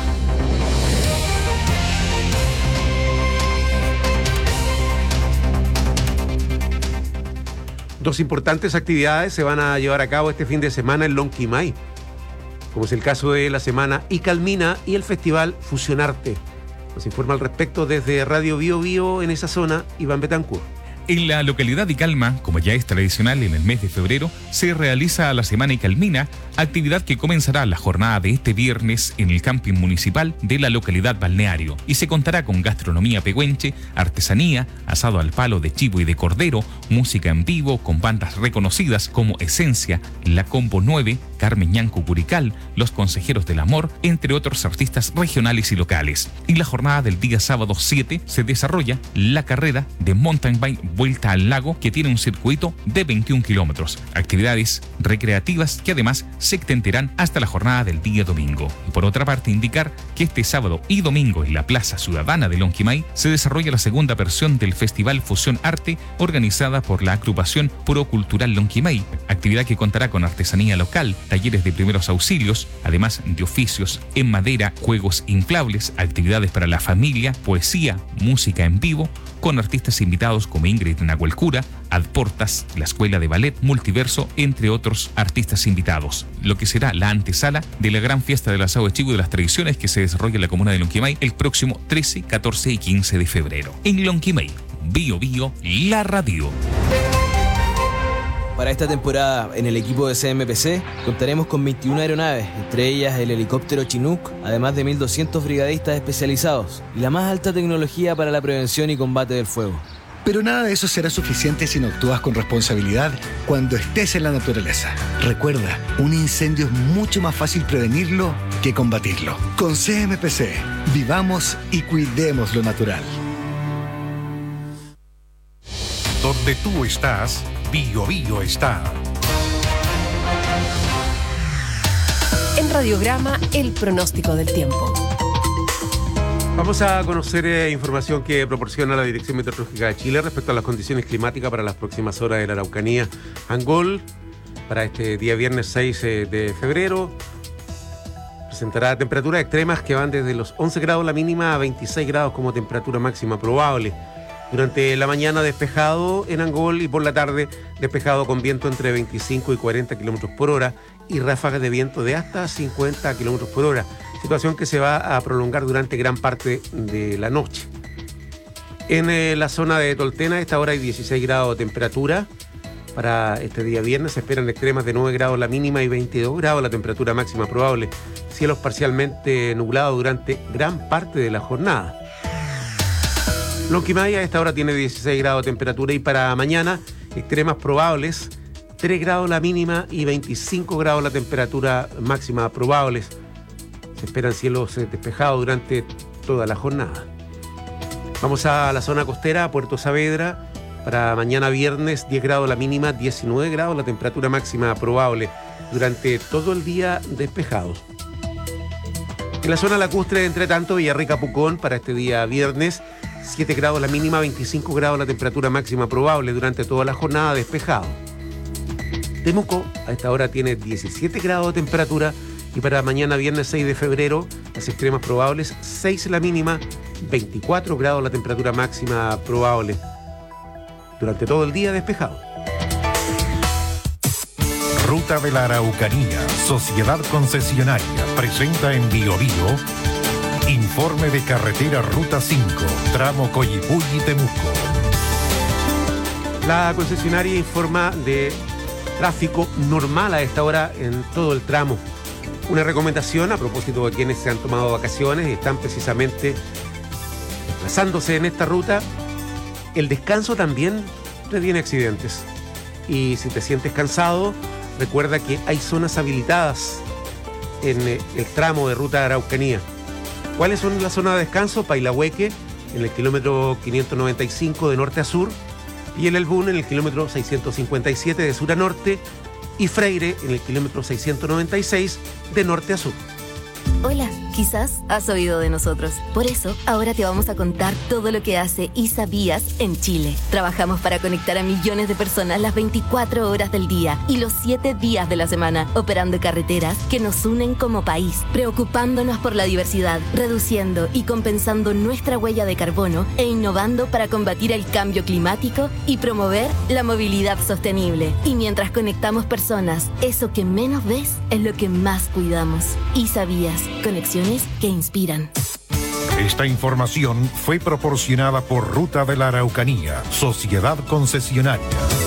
Dos importantes actividades se van a llevar a cabo este fin de semana en Lonquimay, como es el caso de la Semana Icalmina y el Festival Fusionarte. Nos informa al respecto desde Radio Bio Bio en esa zona, Iván Betancourt. En la localidad de Calma, como ya es tradicional en el mes de febrero, se realiza la Semana Icalmina, actividad que comenzará la jornada de este viernes en el camping municipal de la localidad balneario y se contará con gastronomía pehuenche, artesanía, asado al palo de chivo y de cordero, música en vivo con bandas reconocidas como Esencia, La Combo nueve, Carmen Ñanco Curical, Los Consejeros del Amor, entre otros artistas regionales y locales. Y la jornada del día sábado siete se desarrolla la carrera de mountain bike Vuelta al Lago, que tiene un circuito de veintiún kilómetros. Actividades recreativas que además se extenderán hasta la jornada del día domingo. Y por otra parte, indicar que este sábado y domingo en la Plaza Ciudadana de Lonquimay se desarrolla la segunda versión del Festival Fusión Arte, organizada por la agrupación Procultural Lonquimay, actividad que contará con artesanía local, talleres de primeros auxilios, además de oficios en madera, juegos inflables, actividades para la familia, poesía, música en vivo, con artistas invitados como Ingrid Nahuelcura, Adportas, la Escuela de Ballet, Multiverso, entre otros artistas invitados. Lo que será la antesala de la gran fiesta del asado de chivo y de las tradiciones que se desarrolla en la comuna de Lonquimay el próximo trece, catorce y quince de febrero. En Lonquimay, Bio Bio, la radio. Para esta temporada, en el equipo de C M P C, contaremos con veintiuna aeronaves, entre ellas el helicóptero Chinook, además de mil doscientos brigadistas especializados y la más alta tecnología para la prevención y combate del fuego. Pero nada de eso será suficiente si no actúas con responsabilidad cuando estés en la naturaleza. Recuerda, un incendio es mucho más fácil prevenirlo que combatirlo. Con C M P C, vivamos y cuidemos lo natural. Donde tú estás, Bio Bio está. En Radiograma, el pronóstico del tiempo. Vamos a conocer eh, información que proporciona la Dirección Meteorológica de Chile respecto a las condiciones climáticas para las próximas horas de la Araucanía. Angol, para este día viernes seis de febrero, presentará temperaturas extremas que van desde los once grados la mínima a veintiséis grados como temperatura máxima probable. Durante la mañana despejado en Angol y por la tarde despejado con viento entre veinticinco y cuarenta kilómetros por hora y ráfagas de viento de hasta cincuenta kilómetros por hora, situación que se va a prolongar durante gran parte de la noche. En eh, la zona de Toltena a esta hora hay dieciséis grados de temperatura. Para este día viernes se esperan extremas de nueve grados la mínima y veintidós grados la temperatura máxima probable. Cielos parcialmente nublados durante gran parte de la jornada. Lonquimay a esta hora tiene dieciséis grados de temperatura y para mañana extremas probables, tres grados la mínima y veinticinco grados la temperatura máxima probables. Se esperan cielos despejados durante toda la jornada. Vamos a la zona costera, Puerto Saavedra. Para mañana viernes, diez grados la mínima, diecinueve grados la temperatura máxima probable. Durante todo el día despejados. En la zona lacustre, entre tanto, Villarrica Pucón, para este día viernes, siete grados la mínima, veinticinco grados la temperatura máxima probable. Durante toda la jornada despejado. Temuco, a esta hora tiene diecisiete grados de temperatura. Y para mañana viernes seis de febrero, las extremas probables, seis la mínima, veinticuatro grados la temperatura máxima probable. Durante todo el día despejado. Ruta de la Araucanía, Sociedad Concesionaria, presenta en Bio Bio informe de carretera Ruta cinco, tramo Coyipulli-Temuco. La concesionaria informa de tráfico normal a esta hora en todo el tramo. Una recomendación a propósito de quienes se han tomado vacaciones y están precisamente desplazándose en esta ruta. El descanso también previene accidentes. Y si te sientes cansado, recuerda que hay zonas habilitadas en el tramo de Ruta de Araucanía. ¿Cuáles son las zonas de descanso? Pailahueque, en el kilómetro quinientos noventa y cinco de norte a sur, y el Elbún en el kilómetro seiscientos cincuenta y siete de sur a norte, y Freire en el kilómetro seiscientos noventa y seis de norte a sur. Hola, quizás has oído de nosotros. Por eso, ahora te vamos a contar todo lo que hace ISABías en Chile. Trabajamos para conectar a millones de personas las veinticuatro horas del día y los siete días de la semana, operando carreteras que nos unen como país, preocupándonos por la diversidad, reduciendo y compensando nuestra huella de carbono e innovando para combatir el cambio climático y promover la movilidad sostenible. Y mientras conectamos personas, eso que menos ves es lo que más cuidamos. ISABías. Conexiones que inspiran. Esta información fue proporcionada por Ruta de la Araucanía, Sociedad Concesionaria.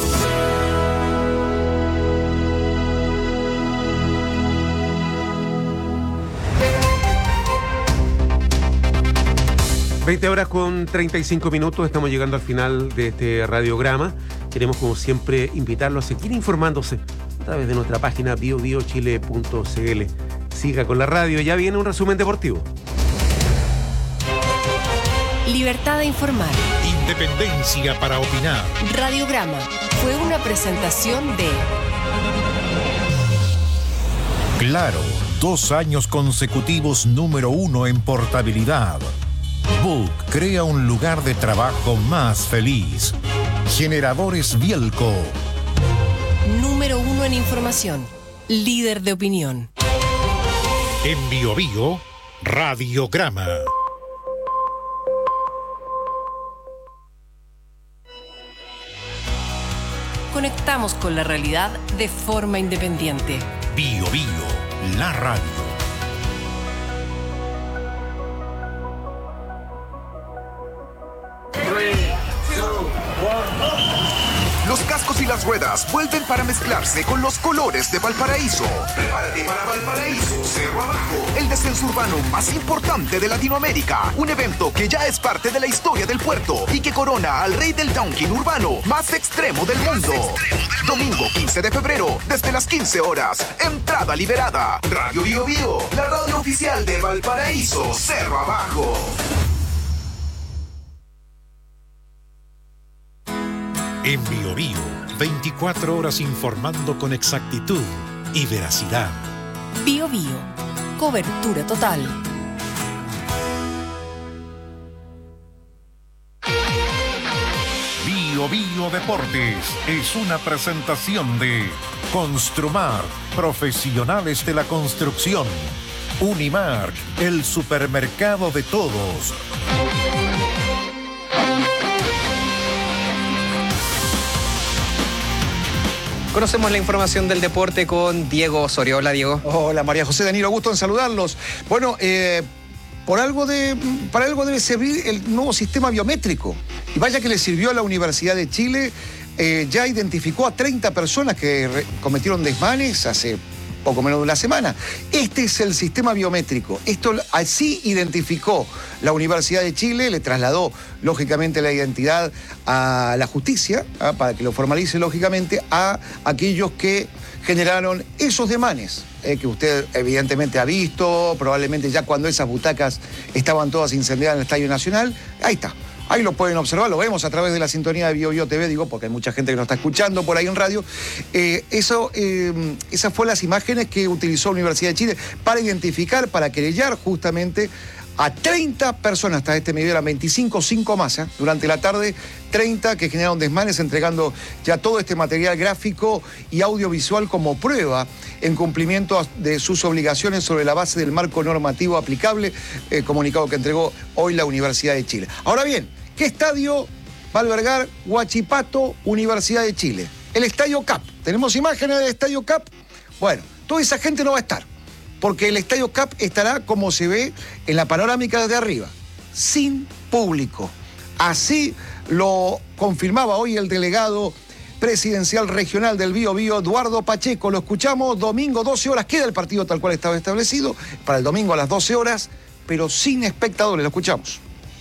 veinte horas con treinta y cinco minutos, estamos llegando al final de este radiograma. Queremos, como siempre, invitarlo a seguir informándose a través de nuestra página bio bio chile punto c l. Siga con la radio, ya viene un resumen deportivo. Libertad de informar. Independencia para opinar. Radiograma fue una presentación de Claro, dos años consecutivos número uno en portabilidad. Book crea un lugar de trabajo más feliz. Generadores Bielco. Número uno en información. Líder de opinión. En Bio Bio, Radiograma. Conectamos con la realidad de forma independiente. Bio Bio, la radio. Los cascos y las ruedas vuelven para mezclarse con los colores de Valparaíso. Prepárate para Valparaíso, Cerro Abajo, el descenso urbano más importante de Latinoamérica. Un evento que ya es parte de la historia del puerto y que corona al rey del downhill urbano más extremo del mundo. Domingo quince de febrero, desde las quince horas. Entrada liberada. Radio Bio Bio, la radio oficial de Valparaíso, Cerro Abajo. En Bio Bio, veinticuatro horas informando con exactitud y veracidad. Bio Bio, cobertura total. Bio Bio Deportes es una presentación de Construmar, profesionales de la construcción. Unimark, el supermercado de todos. Conocemos la información del deporte con Diego Osorio. Hola, Diego. Hola, María José Danilo, gusto en saludarlos. Bueno, eh, por algo de, para algo debe servir el nuevo sistema biométrico. Y vaya que le sirvió a la Universidad de Chile. Eh, ya identificó a treinta personas que re- cometieron desmanes hace poco menos de una semana. Este es el sistema biométrico. Esto así identificó la Universidad de Chile, le trasladó lógicamente la identidad a la justicia, ¿ah? para que lo formalice lógicamente, a aquellos que generaron esos desmanes, eh, que usted evidentemente ha visto, probablemente ya cuando esas butacas estaban todas incendiadas en el Estadio Nacional. Ahí está. Ahí lo pueden observar, lo vemos a través de la sintonía de Bio Bio T V, digo, porque hay mucha gente que nos está escuchando por ahí en radio. Eh, eso, eh, esas fueron las imágenes que utilizó la Universidad de Chile para identificar, para querellar justamente a treinta personas, hasta este medio eran veinticinco, cinco más, ¿eh? Durante la tarde, treinta que generaron desmanes, entregando ya todo este material gráfico y audiovisual como prueba en cumplimiento de sus obligaciones sobre la base del marco normativo aplicable, eh, comunicado que entregó hoy la Universidad de Chile. Ahora bien, ¿qué estadio va a albergar Huachipato, Universidad de Chile? El Estadio C A P. ¿Tenemos imágenes del Estadio Cap? Bueno, toda esa gente no va a estar, porque el Estadio Cap estará como se ve en la panorámica desde arriba, sin público. Así lo confirmaba hoy el delegado presidencial regional del Biobío, Eduardo Pacheco. Lo escuchamos, domingo doce horas, queda el partido tal cual estaba establecido, para el domingo a las doce horas, pero sin espectadores. Lo escuchamos.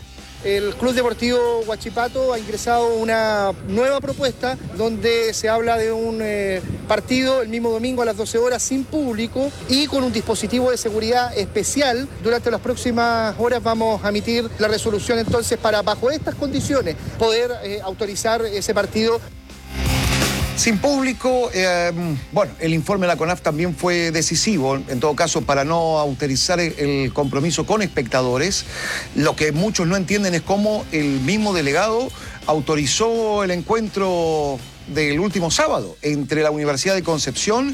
El Club Deportivo Huachipato ha ingresado una nueva propuesta donde se habla de un eh, partido el mismo domingo a las doce horas sin público y con un dispositivo de seguridad especial. Durante las próximas horas vamos a emitir la resolución entonces para, bajo estas condiciones, poder eh, autorizar ese partido. Sin público, eh, bueno, el informe de la CONAF también fue decisivo, en todo caso, para no autorizar el compromiso con espectadores. Lo que muchos no entienden es cómo el mismo delegado autorizó el encuentro del último sábado entre la Universidad de Concepción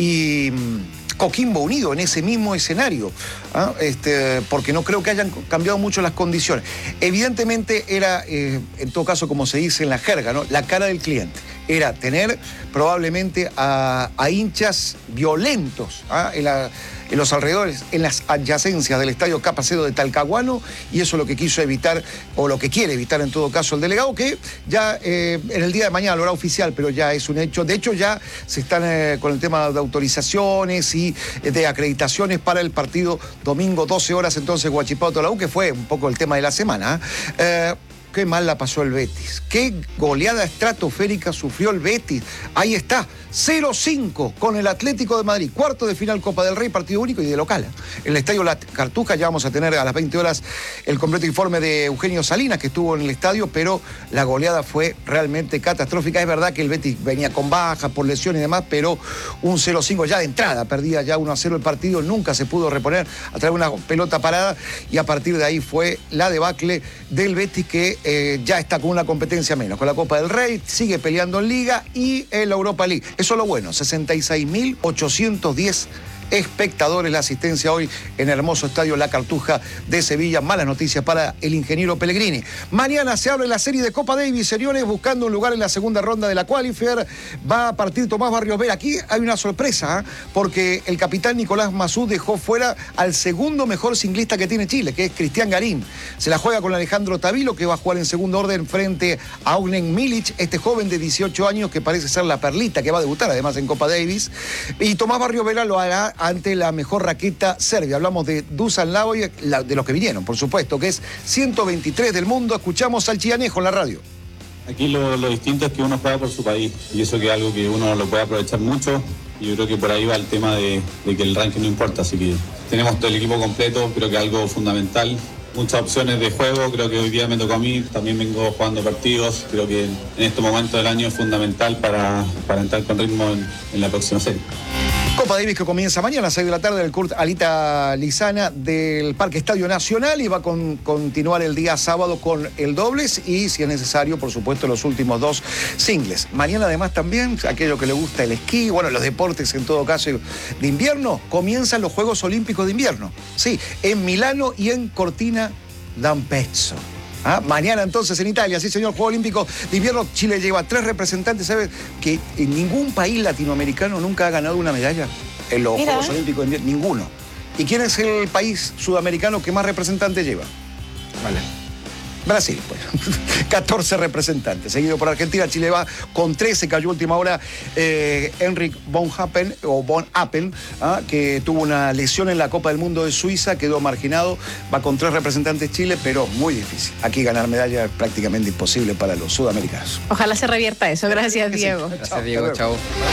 y Coquimbo Unido en ese mismo escenario, ¿ah? este, porque no creo que hayan cambiado mucho las condiciones. Evidentemente era, eh, en todo caso, como se dice en la jerga, ¿no?, la cara del cliente. Era tener probablemente a, a hinchas violentos, ¿ah?, en, la, en los alrededores, en las adyacencias del Estadio Capacedo de Talcahuano, y eso es lo que quiso evitar, o lo que quiere evitar en todo caso el delegado, que ya eh, en el día de mañana lo hará oficial, pero ya es un hecho. De hecho, ya se están eh, con el tema de autorizaciones y eh, de acreditaciones para el partido domingo doce horas, entonces Huachipato-La U, que fue un poco el tema de la semana. ¿eh? Eh, Qué mal la pasó el Betis. Qué goleada estratosférica sufrió el Betis. Ahí está, cero cinco con el Atlético de Madrid. Cuarto de final Copa del Rey, partido único y de local. En el Estadio La Cartuja ya vamos a tener a las veinte horas el completo informe de Eugenio Salinas, que estuvo en el estadio, pero la goleada fue realmente catastrófica. Es verdad que el Betis venía con baja por lesión y demás, pero un cero cinco ya de entrada. Perdía ya uno a cero el partido, nunca se pudo reponer a través de una pelota parada, y a partir de ahí fue la debacle del Betis, que Eh, ya está con una competencia menos, con la Copa del Rey, sigue peleando en Liga y en la Europa League. Eso es lo bueno, sesenta y seis mil ochocientos diez espectadores la asistencia hoy en el hermoso Estadio La Cartuja de Sevilla. Malas noticias para el ingeniero Pellegrini. Mañana se abre la serie de Copa Davis, señores, buscando un lugar en la segunda ronda de la Qualifier. Va a partir Tomás Barrios Vera. Aquí hay una sorpresa, ¿eh? porque el capitán Nicolás Mazú dejó fuera al segundo mejor singlista que tiene Chile, que es Cristian Garín. Se la juega con Alejandro Tavilo, que va a jugar en segundo orden frente a Ognjen Milic, este joven de dieciocho años que parece ser la perlita, que va a debutar además en Copa Davis. Y Tomás Barrios Vera lo hará ante la mejor raqueta serbia. Hablamos de Dusan Lajovic, de los que vinieron, por supuesto, que es ciento veintitrés del mundo. Escuchamos al chianejo en la radio. Aquí lo, lo distinto es que uno juega por su país, y eso que es algo que uno lo puede aprovechar mucho. Y yo creo que por ahí va el tema de, de que el ranking no importa, así que tenemos todo el equipo completo. Creo que algo fundamental, muchas opciones de juego. Creo que hoy día me tocó a mí, también vengo jugando partidos. Creo que en este momento del año es fundamental para, para entrar con ritmo en, en la próxima serie. Copa Davis que comienza mañana a las seis de la tarde del Kurt Alita Lizana del Parque Estadio Nacional, y va a con, continuar el día sábado con el dobles y, si es necesario, por supuesto, los últimos dos singles. Mañana además también, aquello que le gusta el esquí, bueno, los deportes en todo caso de invierno, comienzan los Juegos Olímpicos de Invierno. Sí, en Milano y en Cortina d'Ampezzo. ¿Ah? Mañana entonces en Italia, sí señor, Juego Olímpico de Invierno. Chile lleva tres representantes. ¿Sabes que en ningún país latinoamericano nunca ha ganado una medalla en los Mira. Juegos Olímpicos de Invierno? Ninguno. ¿Y quién es el país sudamericano que más representantes lleva? Vale. Brasil, pues. catorce representantes, seguido por Argentina. Chile va con trece, cayó última hora eh, Henrik von Happen, o von Appen, ¿ah? que tuvo una lesión en la Copa del Mundo de Suiza, quedó marginado. Va con tres representantes Chile, pero muy difícil. Aquí ganar medalla es prácticamente imposible para los sudamericanos. Ojalá se revierta eso. Gracias, Diego. Gracias, Diego. Chao.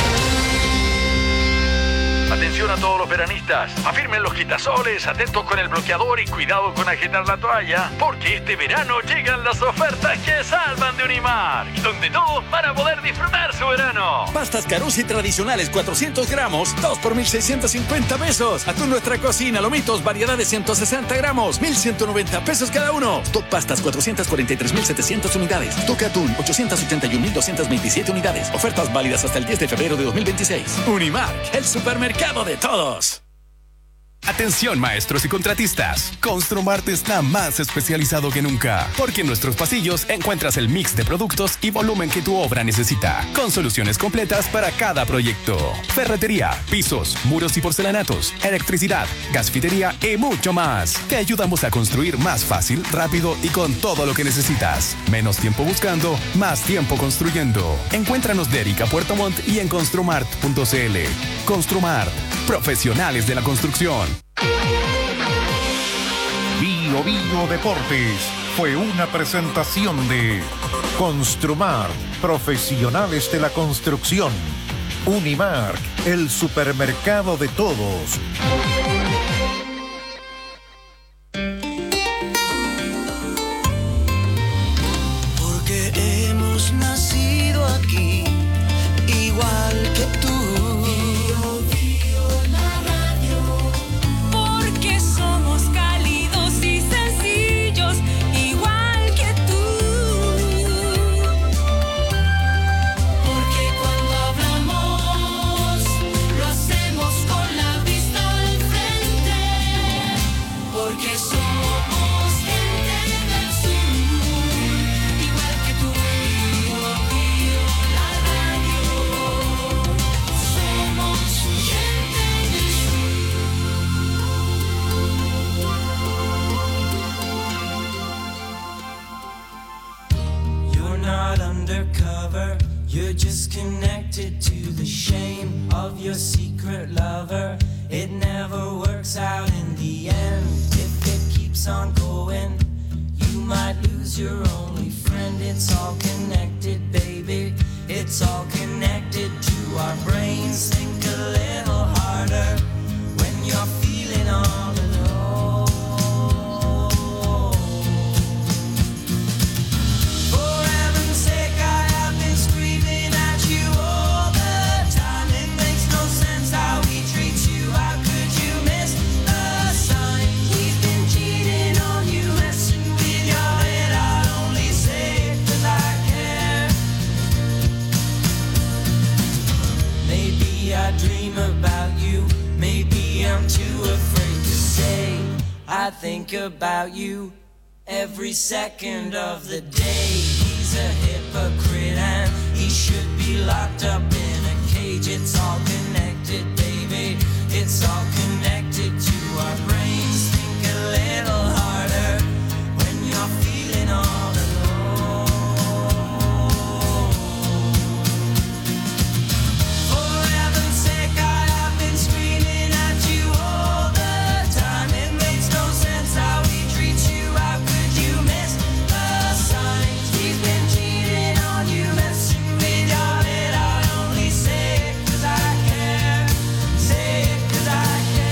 Atención a todos los veranistas. Afirmen los quitasoles, atentos con el bloqueador y cuidado con agitar la toalla, porque este verano llegan las ofertas que salvan de Unimark, donde todos van a poder disfrutar su verano. Pastas Carusi tradicionales cuatrocientos gramos, dos por mil seiscientos cincuenta pesos. Atún Nuestra Cocina, lomitos, variedad de ciento sesenta gramos, mil ciento noventa pesos cada uno. Stock Pastas cuatrocientos cuarenta y tres mil setecientos unidades. Stock Atún ochocientos ochenta y un mil doscientos veintisiete unidades. Ofertas válidas hasta el diez de febrero de dos mil veintiséis. Unimark, el supermercado de todos. Atención maestros y contratistas, Construmart está más especializado que nunca, porque en nuestros pasillos encuentras el mix de productos y volumen que tu obra necesita, con soluciones completas para cada proyecto. Ferretería, pisos, muros y porcelanatos, electricidad, gasfitería y mucho más. Te ayudamos a construir más fácil, rápido y con todo lo que necesitas. Menos tiempo buscando, más tiempo construyendo. Encuéntranos de Erika Puerto Montt y en construmart punto c l. Construmart, profesionales de la construcción. Bio Bio Deportes fue una presentación de Construmart, profesionales de la construcción. Unimark, el supermercado de todos. Porque hemos nacido aquí, igual que tú. You're just connected to the shame of your secret lover. It never works out in the end. If it keeps on going, you might lose your only friend. It's all connected, baby. It's all connected to our brains. Think a little harder when you're feeling all alone. I think about you every second of the day. He's a hypocrite and he should be locked up in a cage. It's all connected, baby. It's all connected to our brains. Think a little harder when you're feeling all alone. For heaven's sake, I have been screaming at you all the time. It makes no sense how we treat you. How could you miss the signs? He's been cheating on you, messing with your head. I only say it 'cause I care. Say it 'cause I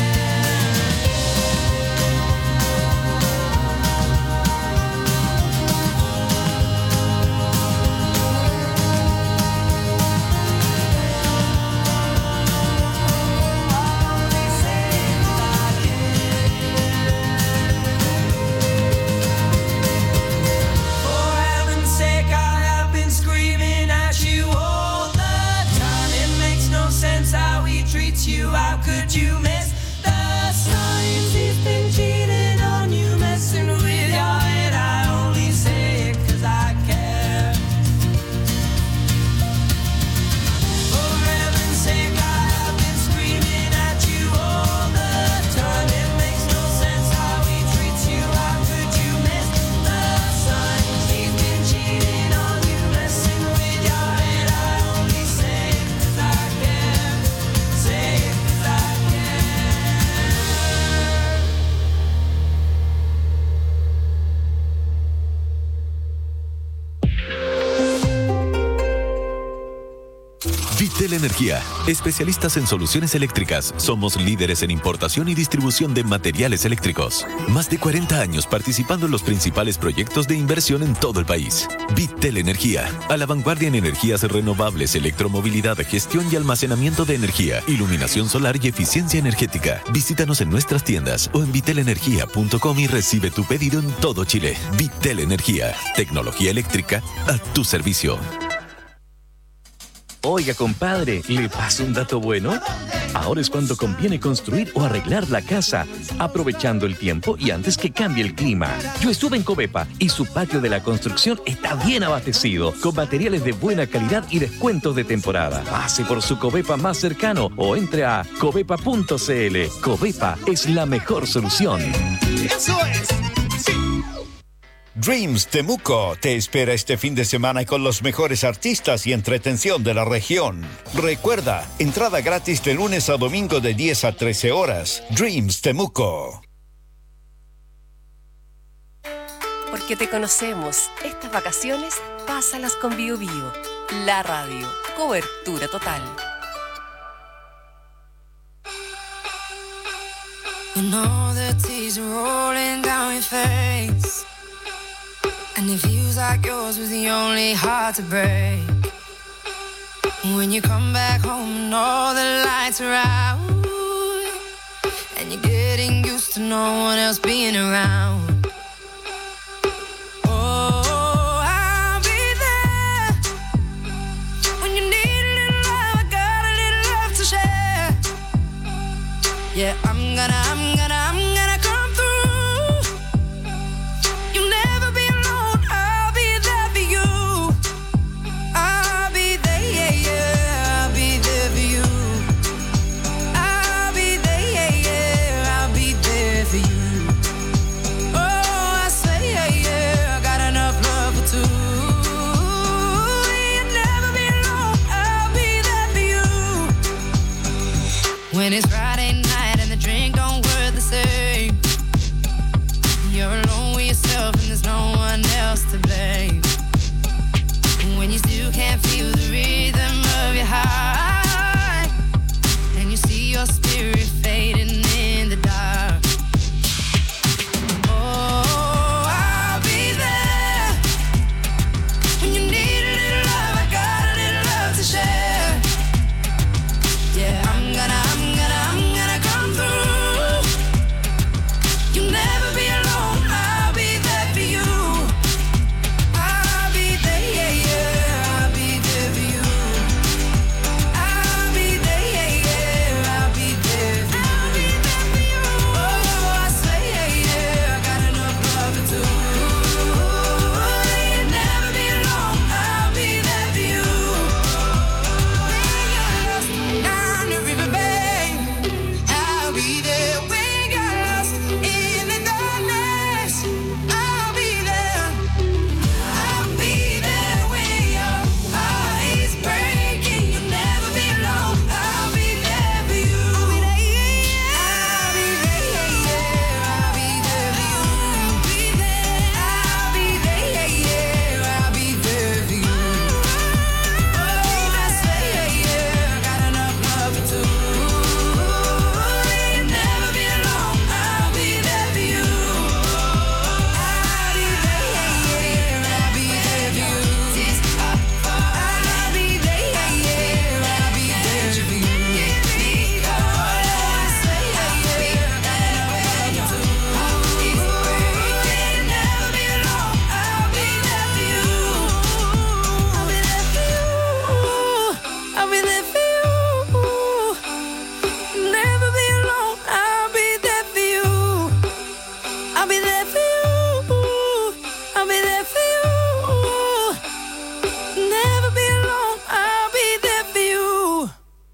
you, how could you miss the signs? He's been cheating on you, messing with your head. I only say it 'cause I care. For heaven's sake, I have been screaming at you all the time. It makes no sense how he treats you. How could you miss the signs? He's been cheating on you, messing with your head. I only say it 'cause I care. Say it 'cause I Vitel Energía, especialistas en soluciones eléctricas. Somos líderes en importación y distribución de materiales eléctricos. Más de cuarenta años participando en los principales proyectos de inversión en todo el país. Vitel Energía, a la vanguardia en energías renovables, electromovilidad, gestión y almacenamiento de energía, iluminación solar y eficiencia energética. Visítanos en nuestras tiendas o en vitel energía punto com y recibe tu pedido en todo Chile. Vitel Energía, tecnología eléctrica a tu servicio. Oiga, compadre, ¿le paso un dato bueno? Ahora es cuando conviene construir o arreglar la casa, aprovechando el tiempo y antes que cambie el clima. Yo estuve en Covepa y su patio de la construcción está bien abastecido, con materiales de buena calidad y descuentos de temporada. Pase por su Covepa más cercano o entre a covepa punto c l. Covepa es la mejor solución. ¡Eso es! ¡Sí! Dreams Temuco te espera este fin de semana con los mejores artistas y entretención de la región. Recuerda, entrada gratis de lunes a domingo de diez a trece horas. Dreams Temuco. Porque te conocemos. Estas vacaciones, pásalas con Bio Bio. La radio. Cobertura total. When all the tears are rolling down your face, and it feels like yours was the only heart to break. When you come back home and all the lights are out, and you're getting used to no one else being around. Oh, I'll be there when you need a little love. I got a little love to share. Yeah, I'm gonna, I'm gonna, I'm gonna come through. You'll never be alone. I'll be there for you. I'll be there, yeah, yeah. I'll be there for you. I'll be there, yeah, yeah. I'll be there for you. Oh, I say, yeah, yeah. I got enough love for two. You'll never be alone. I'll be there for you. When it's Friday night and the drink don't work the same, you're alone with yourself and there's no one else to blame. When you still can't feel the rhythm of your heart, and you see your spirit fading in the dark. Oh, I'll be there when you need a little love. I got a little love to share. Yeah, I'm gonna, I'm gonna, I'm gonna come through. You'll never be alone. I'll be there for you. I'll be there, yeah, yeah. I'll be there for you. I'll be there, yeah, yeah. I'll be there for you. I'll be there for you. Oh, I say, yeah, yeah. I got enough love for two. You'll never be alone. I'll be there for you. Down the river bank, I'll be there. When you're lost in the darkness, I'll be there. I'll be there when your heart is breaking. You'll never be alone. I'll be there for you. I'll be there, yeah, yeah. I'll be there for you. I'll be there, yeah, yeah. I'll be there for you. Oh, I say, yeah, yeah. I got enough love for two. You'll never be alone. I'll be there for you. I'll be there, yeah, yeah. I'll be there for you. I'll be there, yeah, yeah. I'll be there for you. Oh, I say, yeah, yeah. I got enough love for two. You'll never be alone. I'll be there for you. I'll be there for you. I'll be there for you. You'll never be alone. I'll be there for you. I'll be there for you. I'll be there for you. Never be alone. I'll be there for you.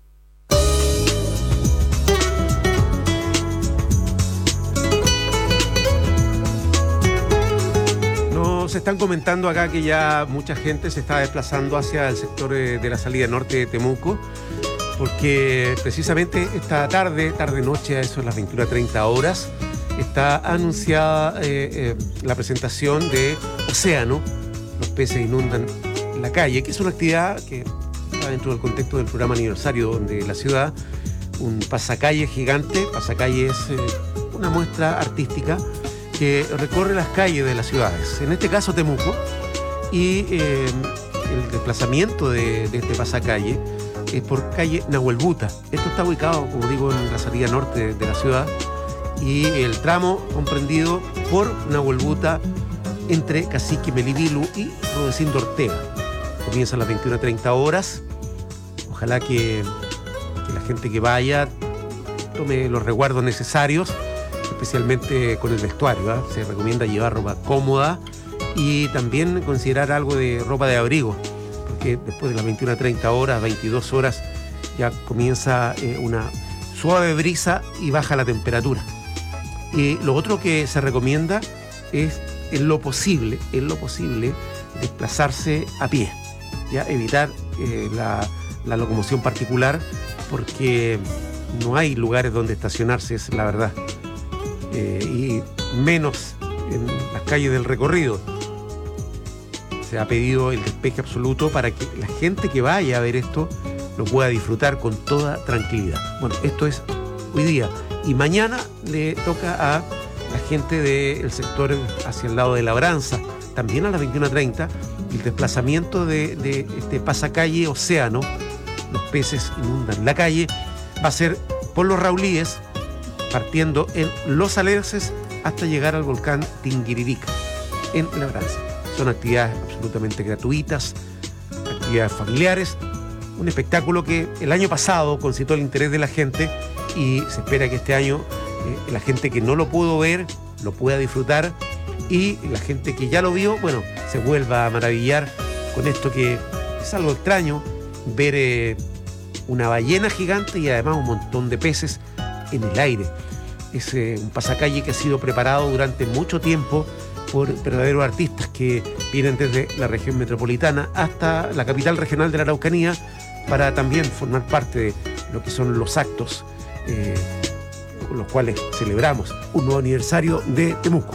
Nos están comentando acá que ya mucha gente se está desplazando hacia el sector eh, de la salida norte de Temuco, porque precisamente esta tarde, tarde-noche, a eso de las veintiuna treinta horas, está anunciada eh, eh, la presentación de Océano, los peces inundan la calle, que es una actividad que está dentro del contexto del programa aniversario de la ciudad, un pasacalle gigante. Pasacalle es eh, una muestra artística que recorre las calles de las ciudades, en este caso Temuco, y eh, el desplazamiento de, de este pasacalle es por calle Nahuelbuta. Esto está ubicado, como digo, en la salida norte de la ciudad, y el tramo comprendido por Nahuelbuta entre Cacique Melibilu y Rodecindo Ortega. Comienza a las veintiuna treinta horas ojalá que, que la gente que vaya tome los resguardos necesarios, especialmente con el vestuario, ¿eh? Se recomienda llevar ropa cómoda y también considerar algo de ropa de abrigo, porque después de las veintiuna treinta horas, veintidós horas, ya comienza eh, una suave brisa y baja la temperatura. Y lo otro que se recomienda es, en lo posible, en lo posible, desplazarse a pie, ya evitar eh, la, la locomoción particular, porque no hay lugares donde estacionarse, es la verdad, eh, y menos en las calles del recorrido. Se ha pedido el despeje absoluto para que la gente que vaya a ver esto lo pueda disfrutar con toda tranquilidad. Bueno, esto es hoy día, y mañana le toca a la gente del sector hacia el lado de Labranza, también a las veintiuna treinta, el desplazamiento de, de este pasacalle Océano. Los peces inundan la calle, va a ser por los Raulíes, partiendo en Los Alerces hasta llegar al volcán Tinguiririca, en Labranza. Son actividades absolutamente gratuitas, actividades familiares, un espectáculo que el año pasado concitó el interés de la gente y se espera que este año eh, la gente que no lo pudo ver lo pueda disfrutar, y la gente que ya lo vio, bueno, se vuelva a maravillar con esto, que es algo extraño, ver eh, una ballena gigante y además un montón de peces en el aire. Es eh, un pasacalle que ha sido preparado durante mucho tiempo por verdaderos artistas que vienen desde la región metropolitana hasta la capital regional de la Araucanía para también formar parte de lo que son los actos eh, con los cuales celebramos un nuevo aniversario de Temuco.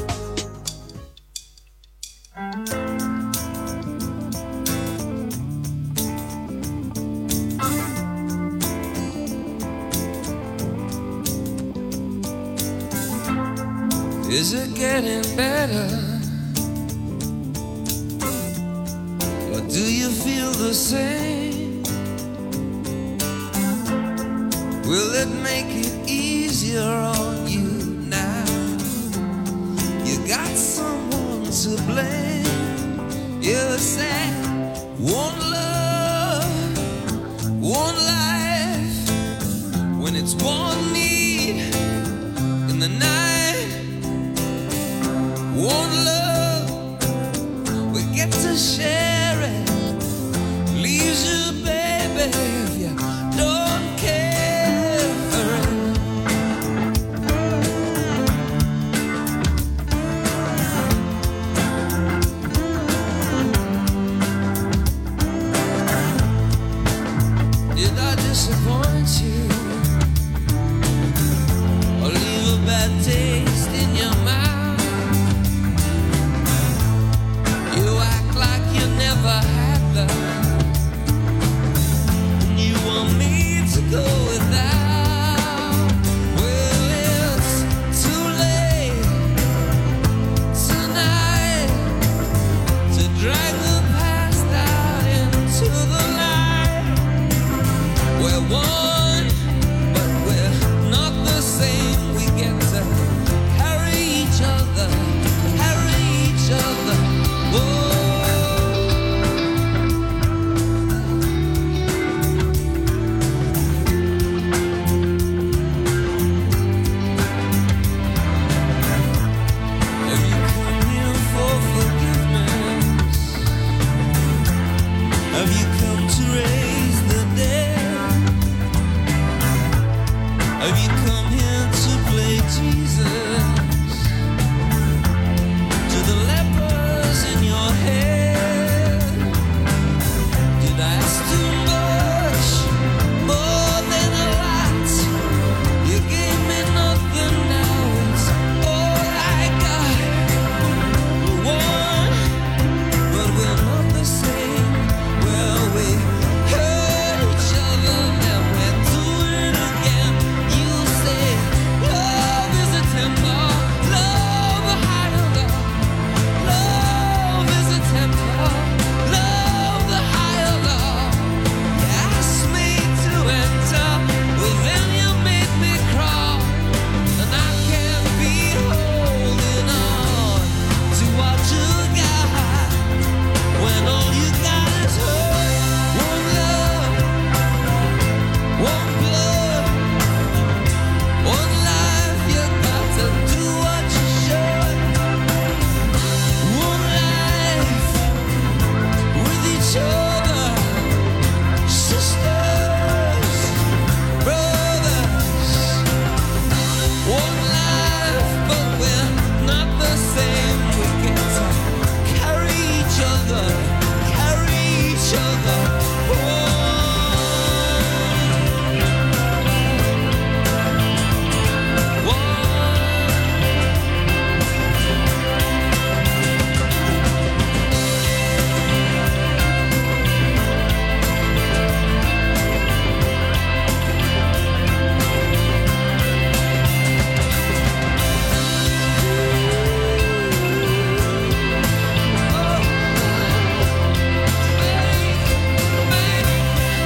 Is it getting better? Or do you feel the same? Will it make it easier on you now? You got someone to blame. You said one love, one life. When it's one need in the night, one love we get to share.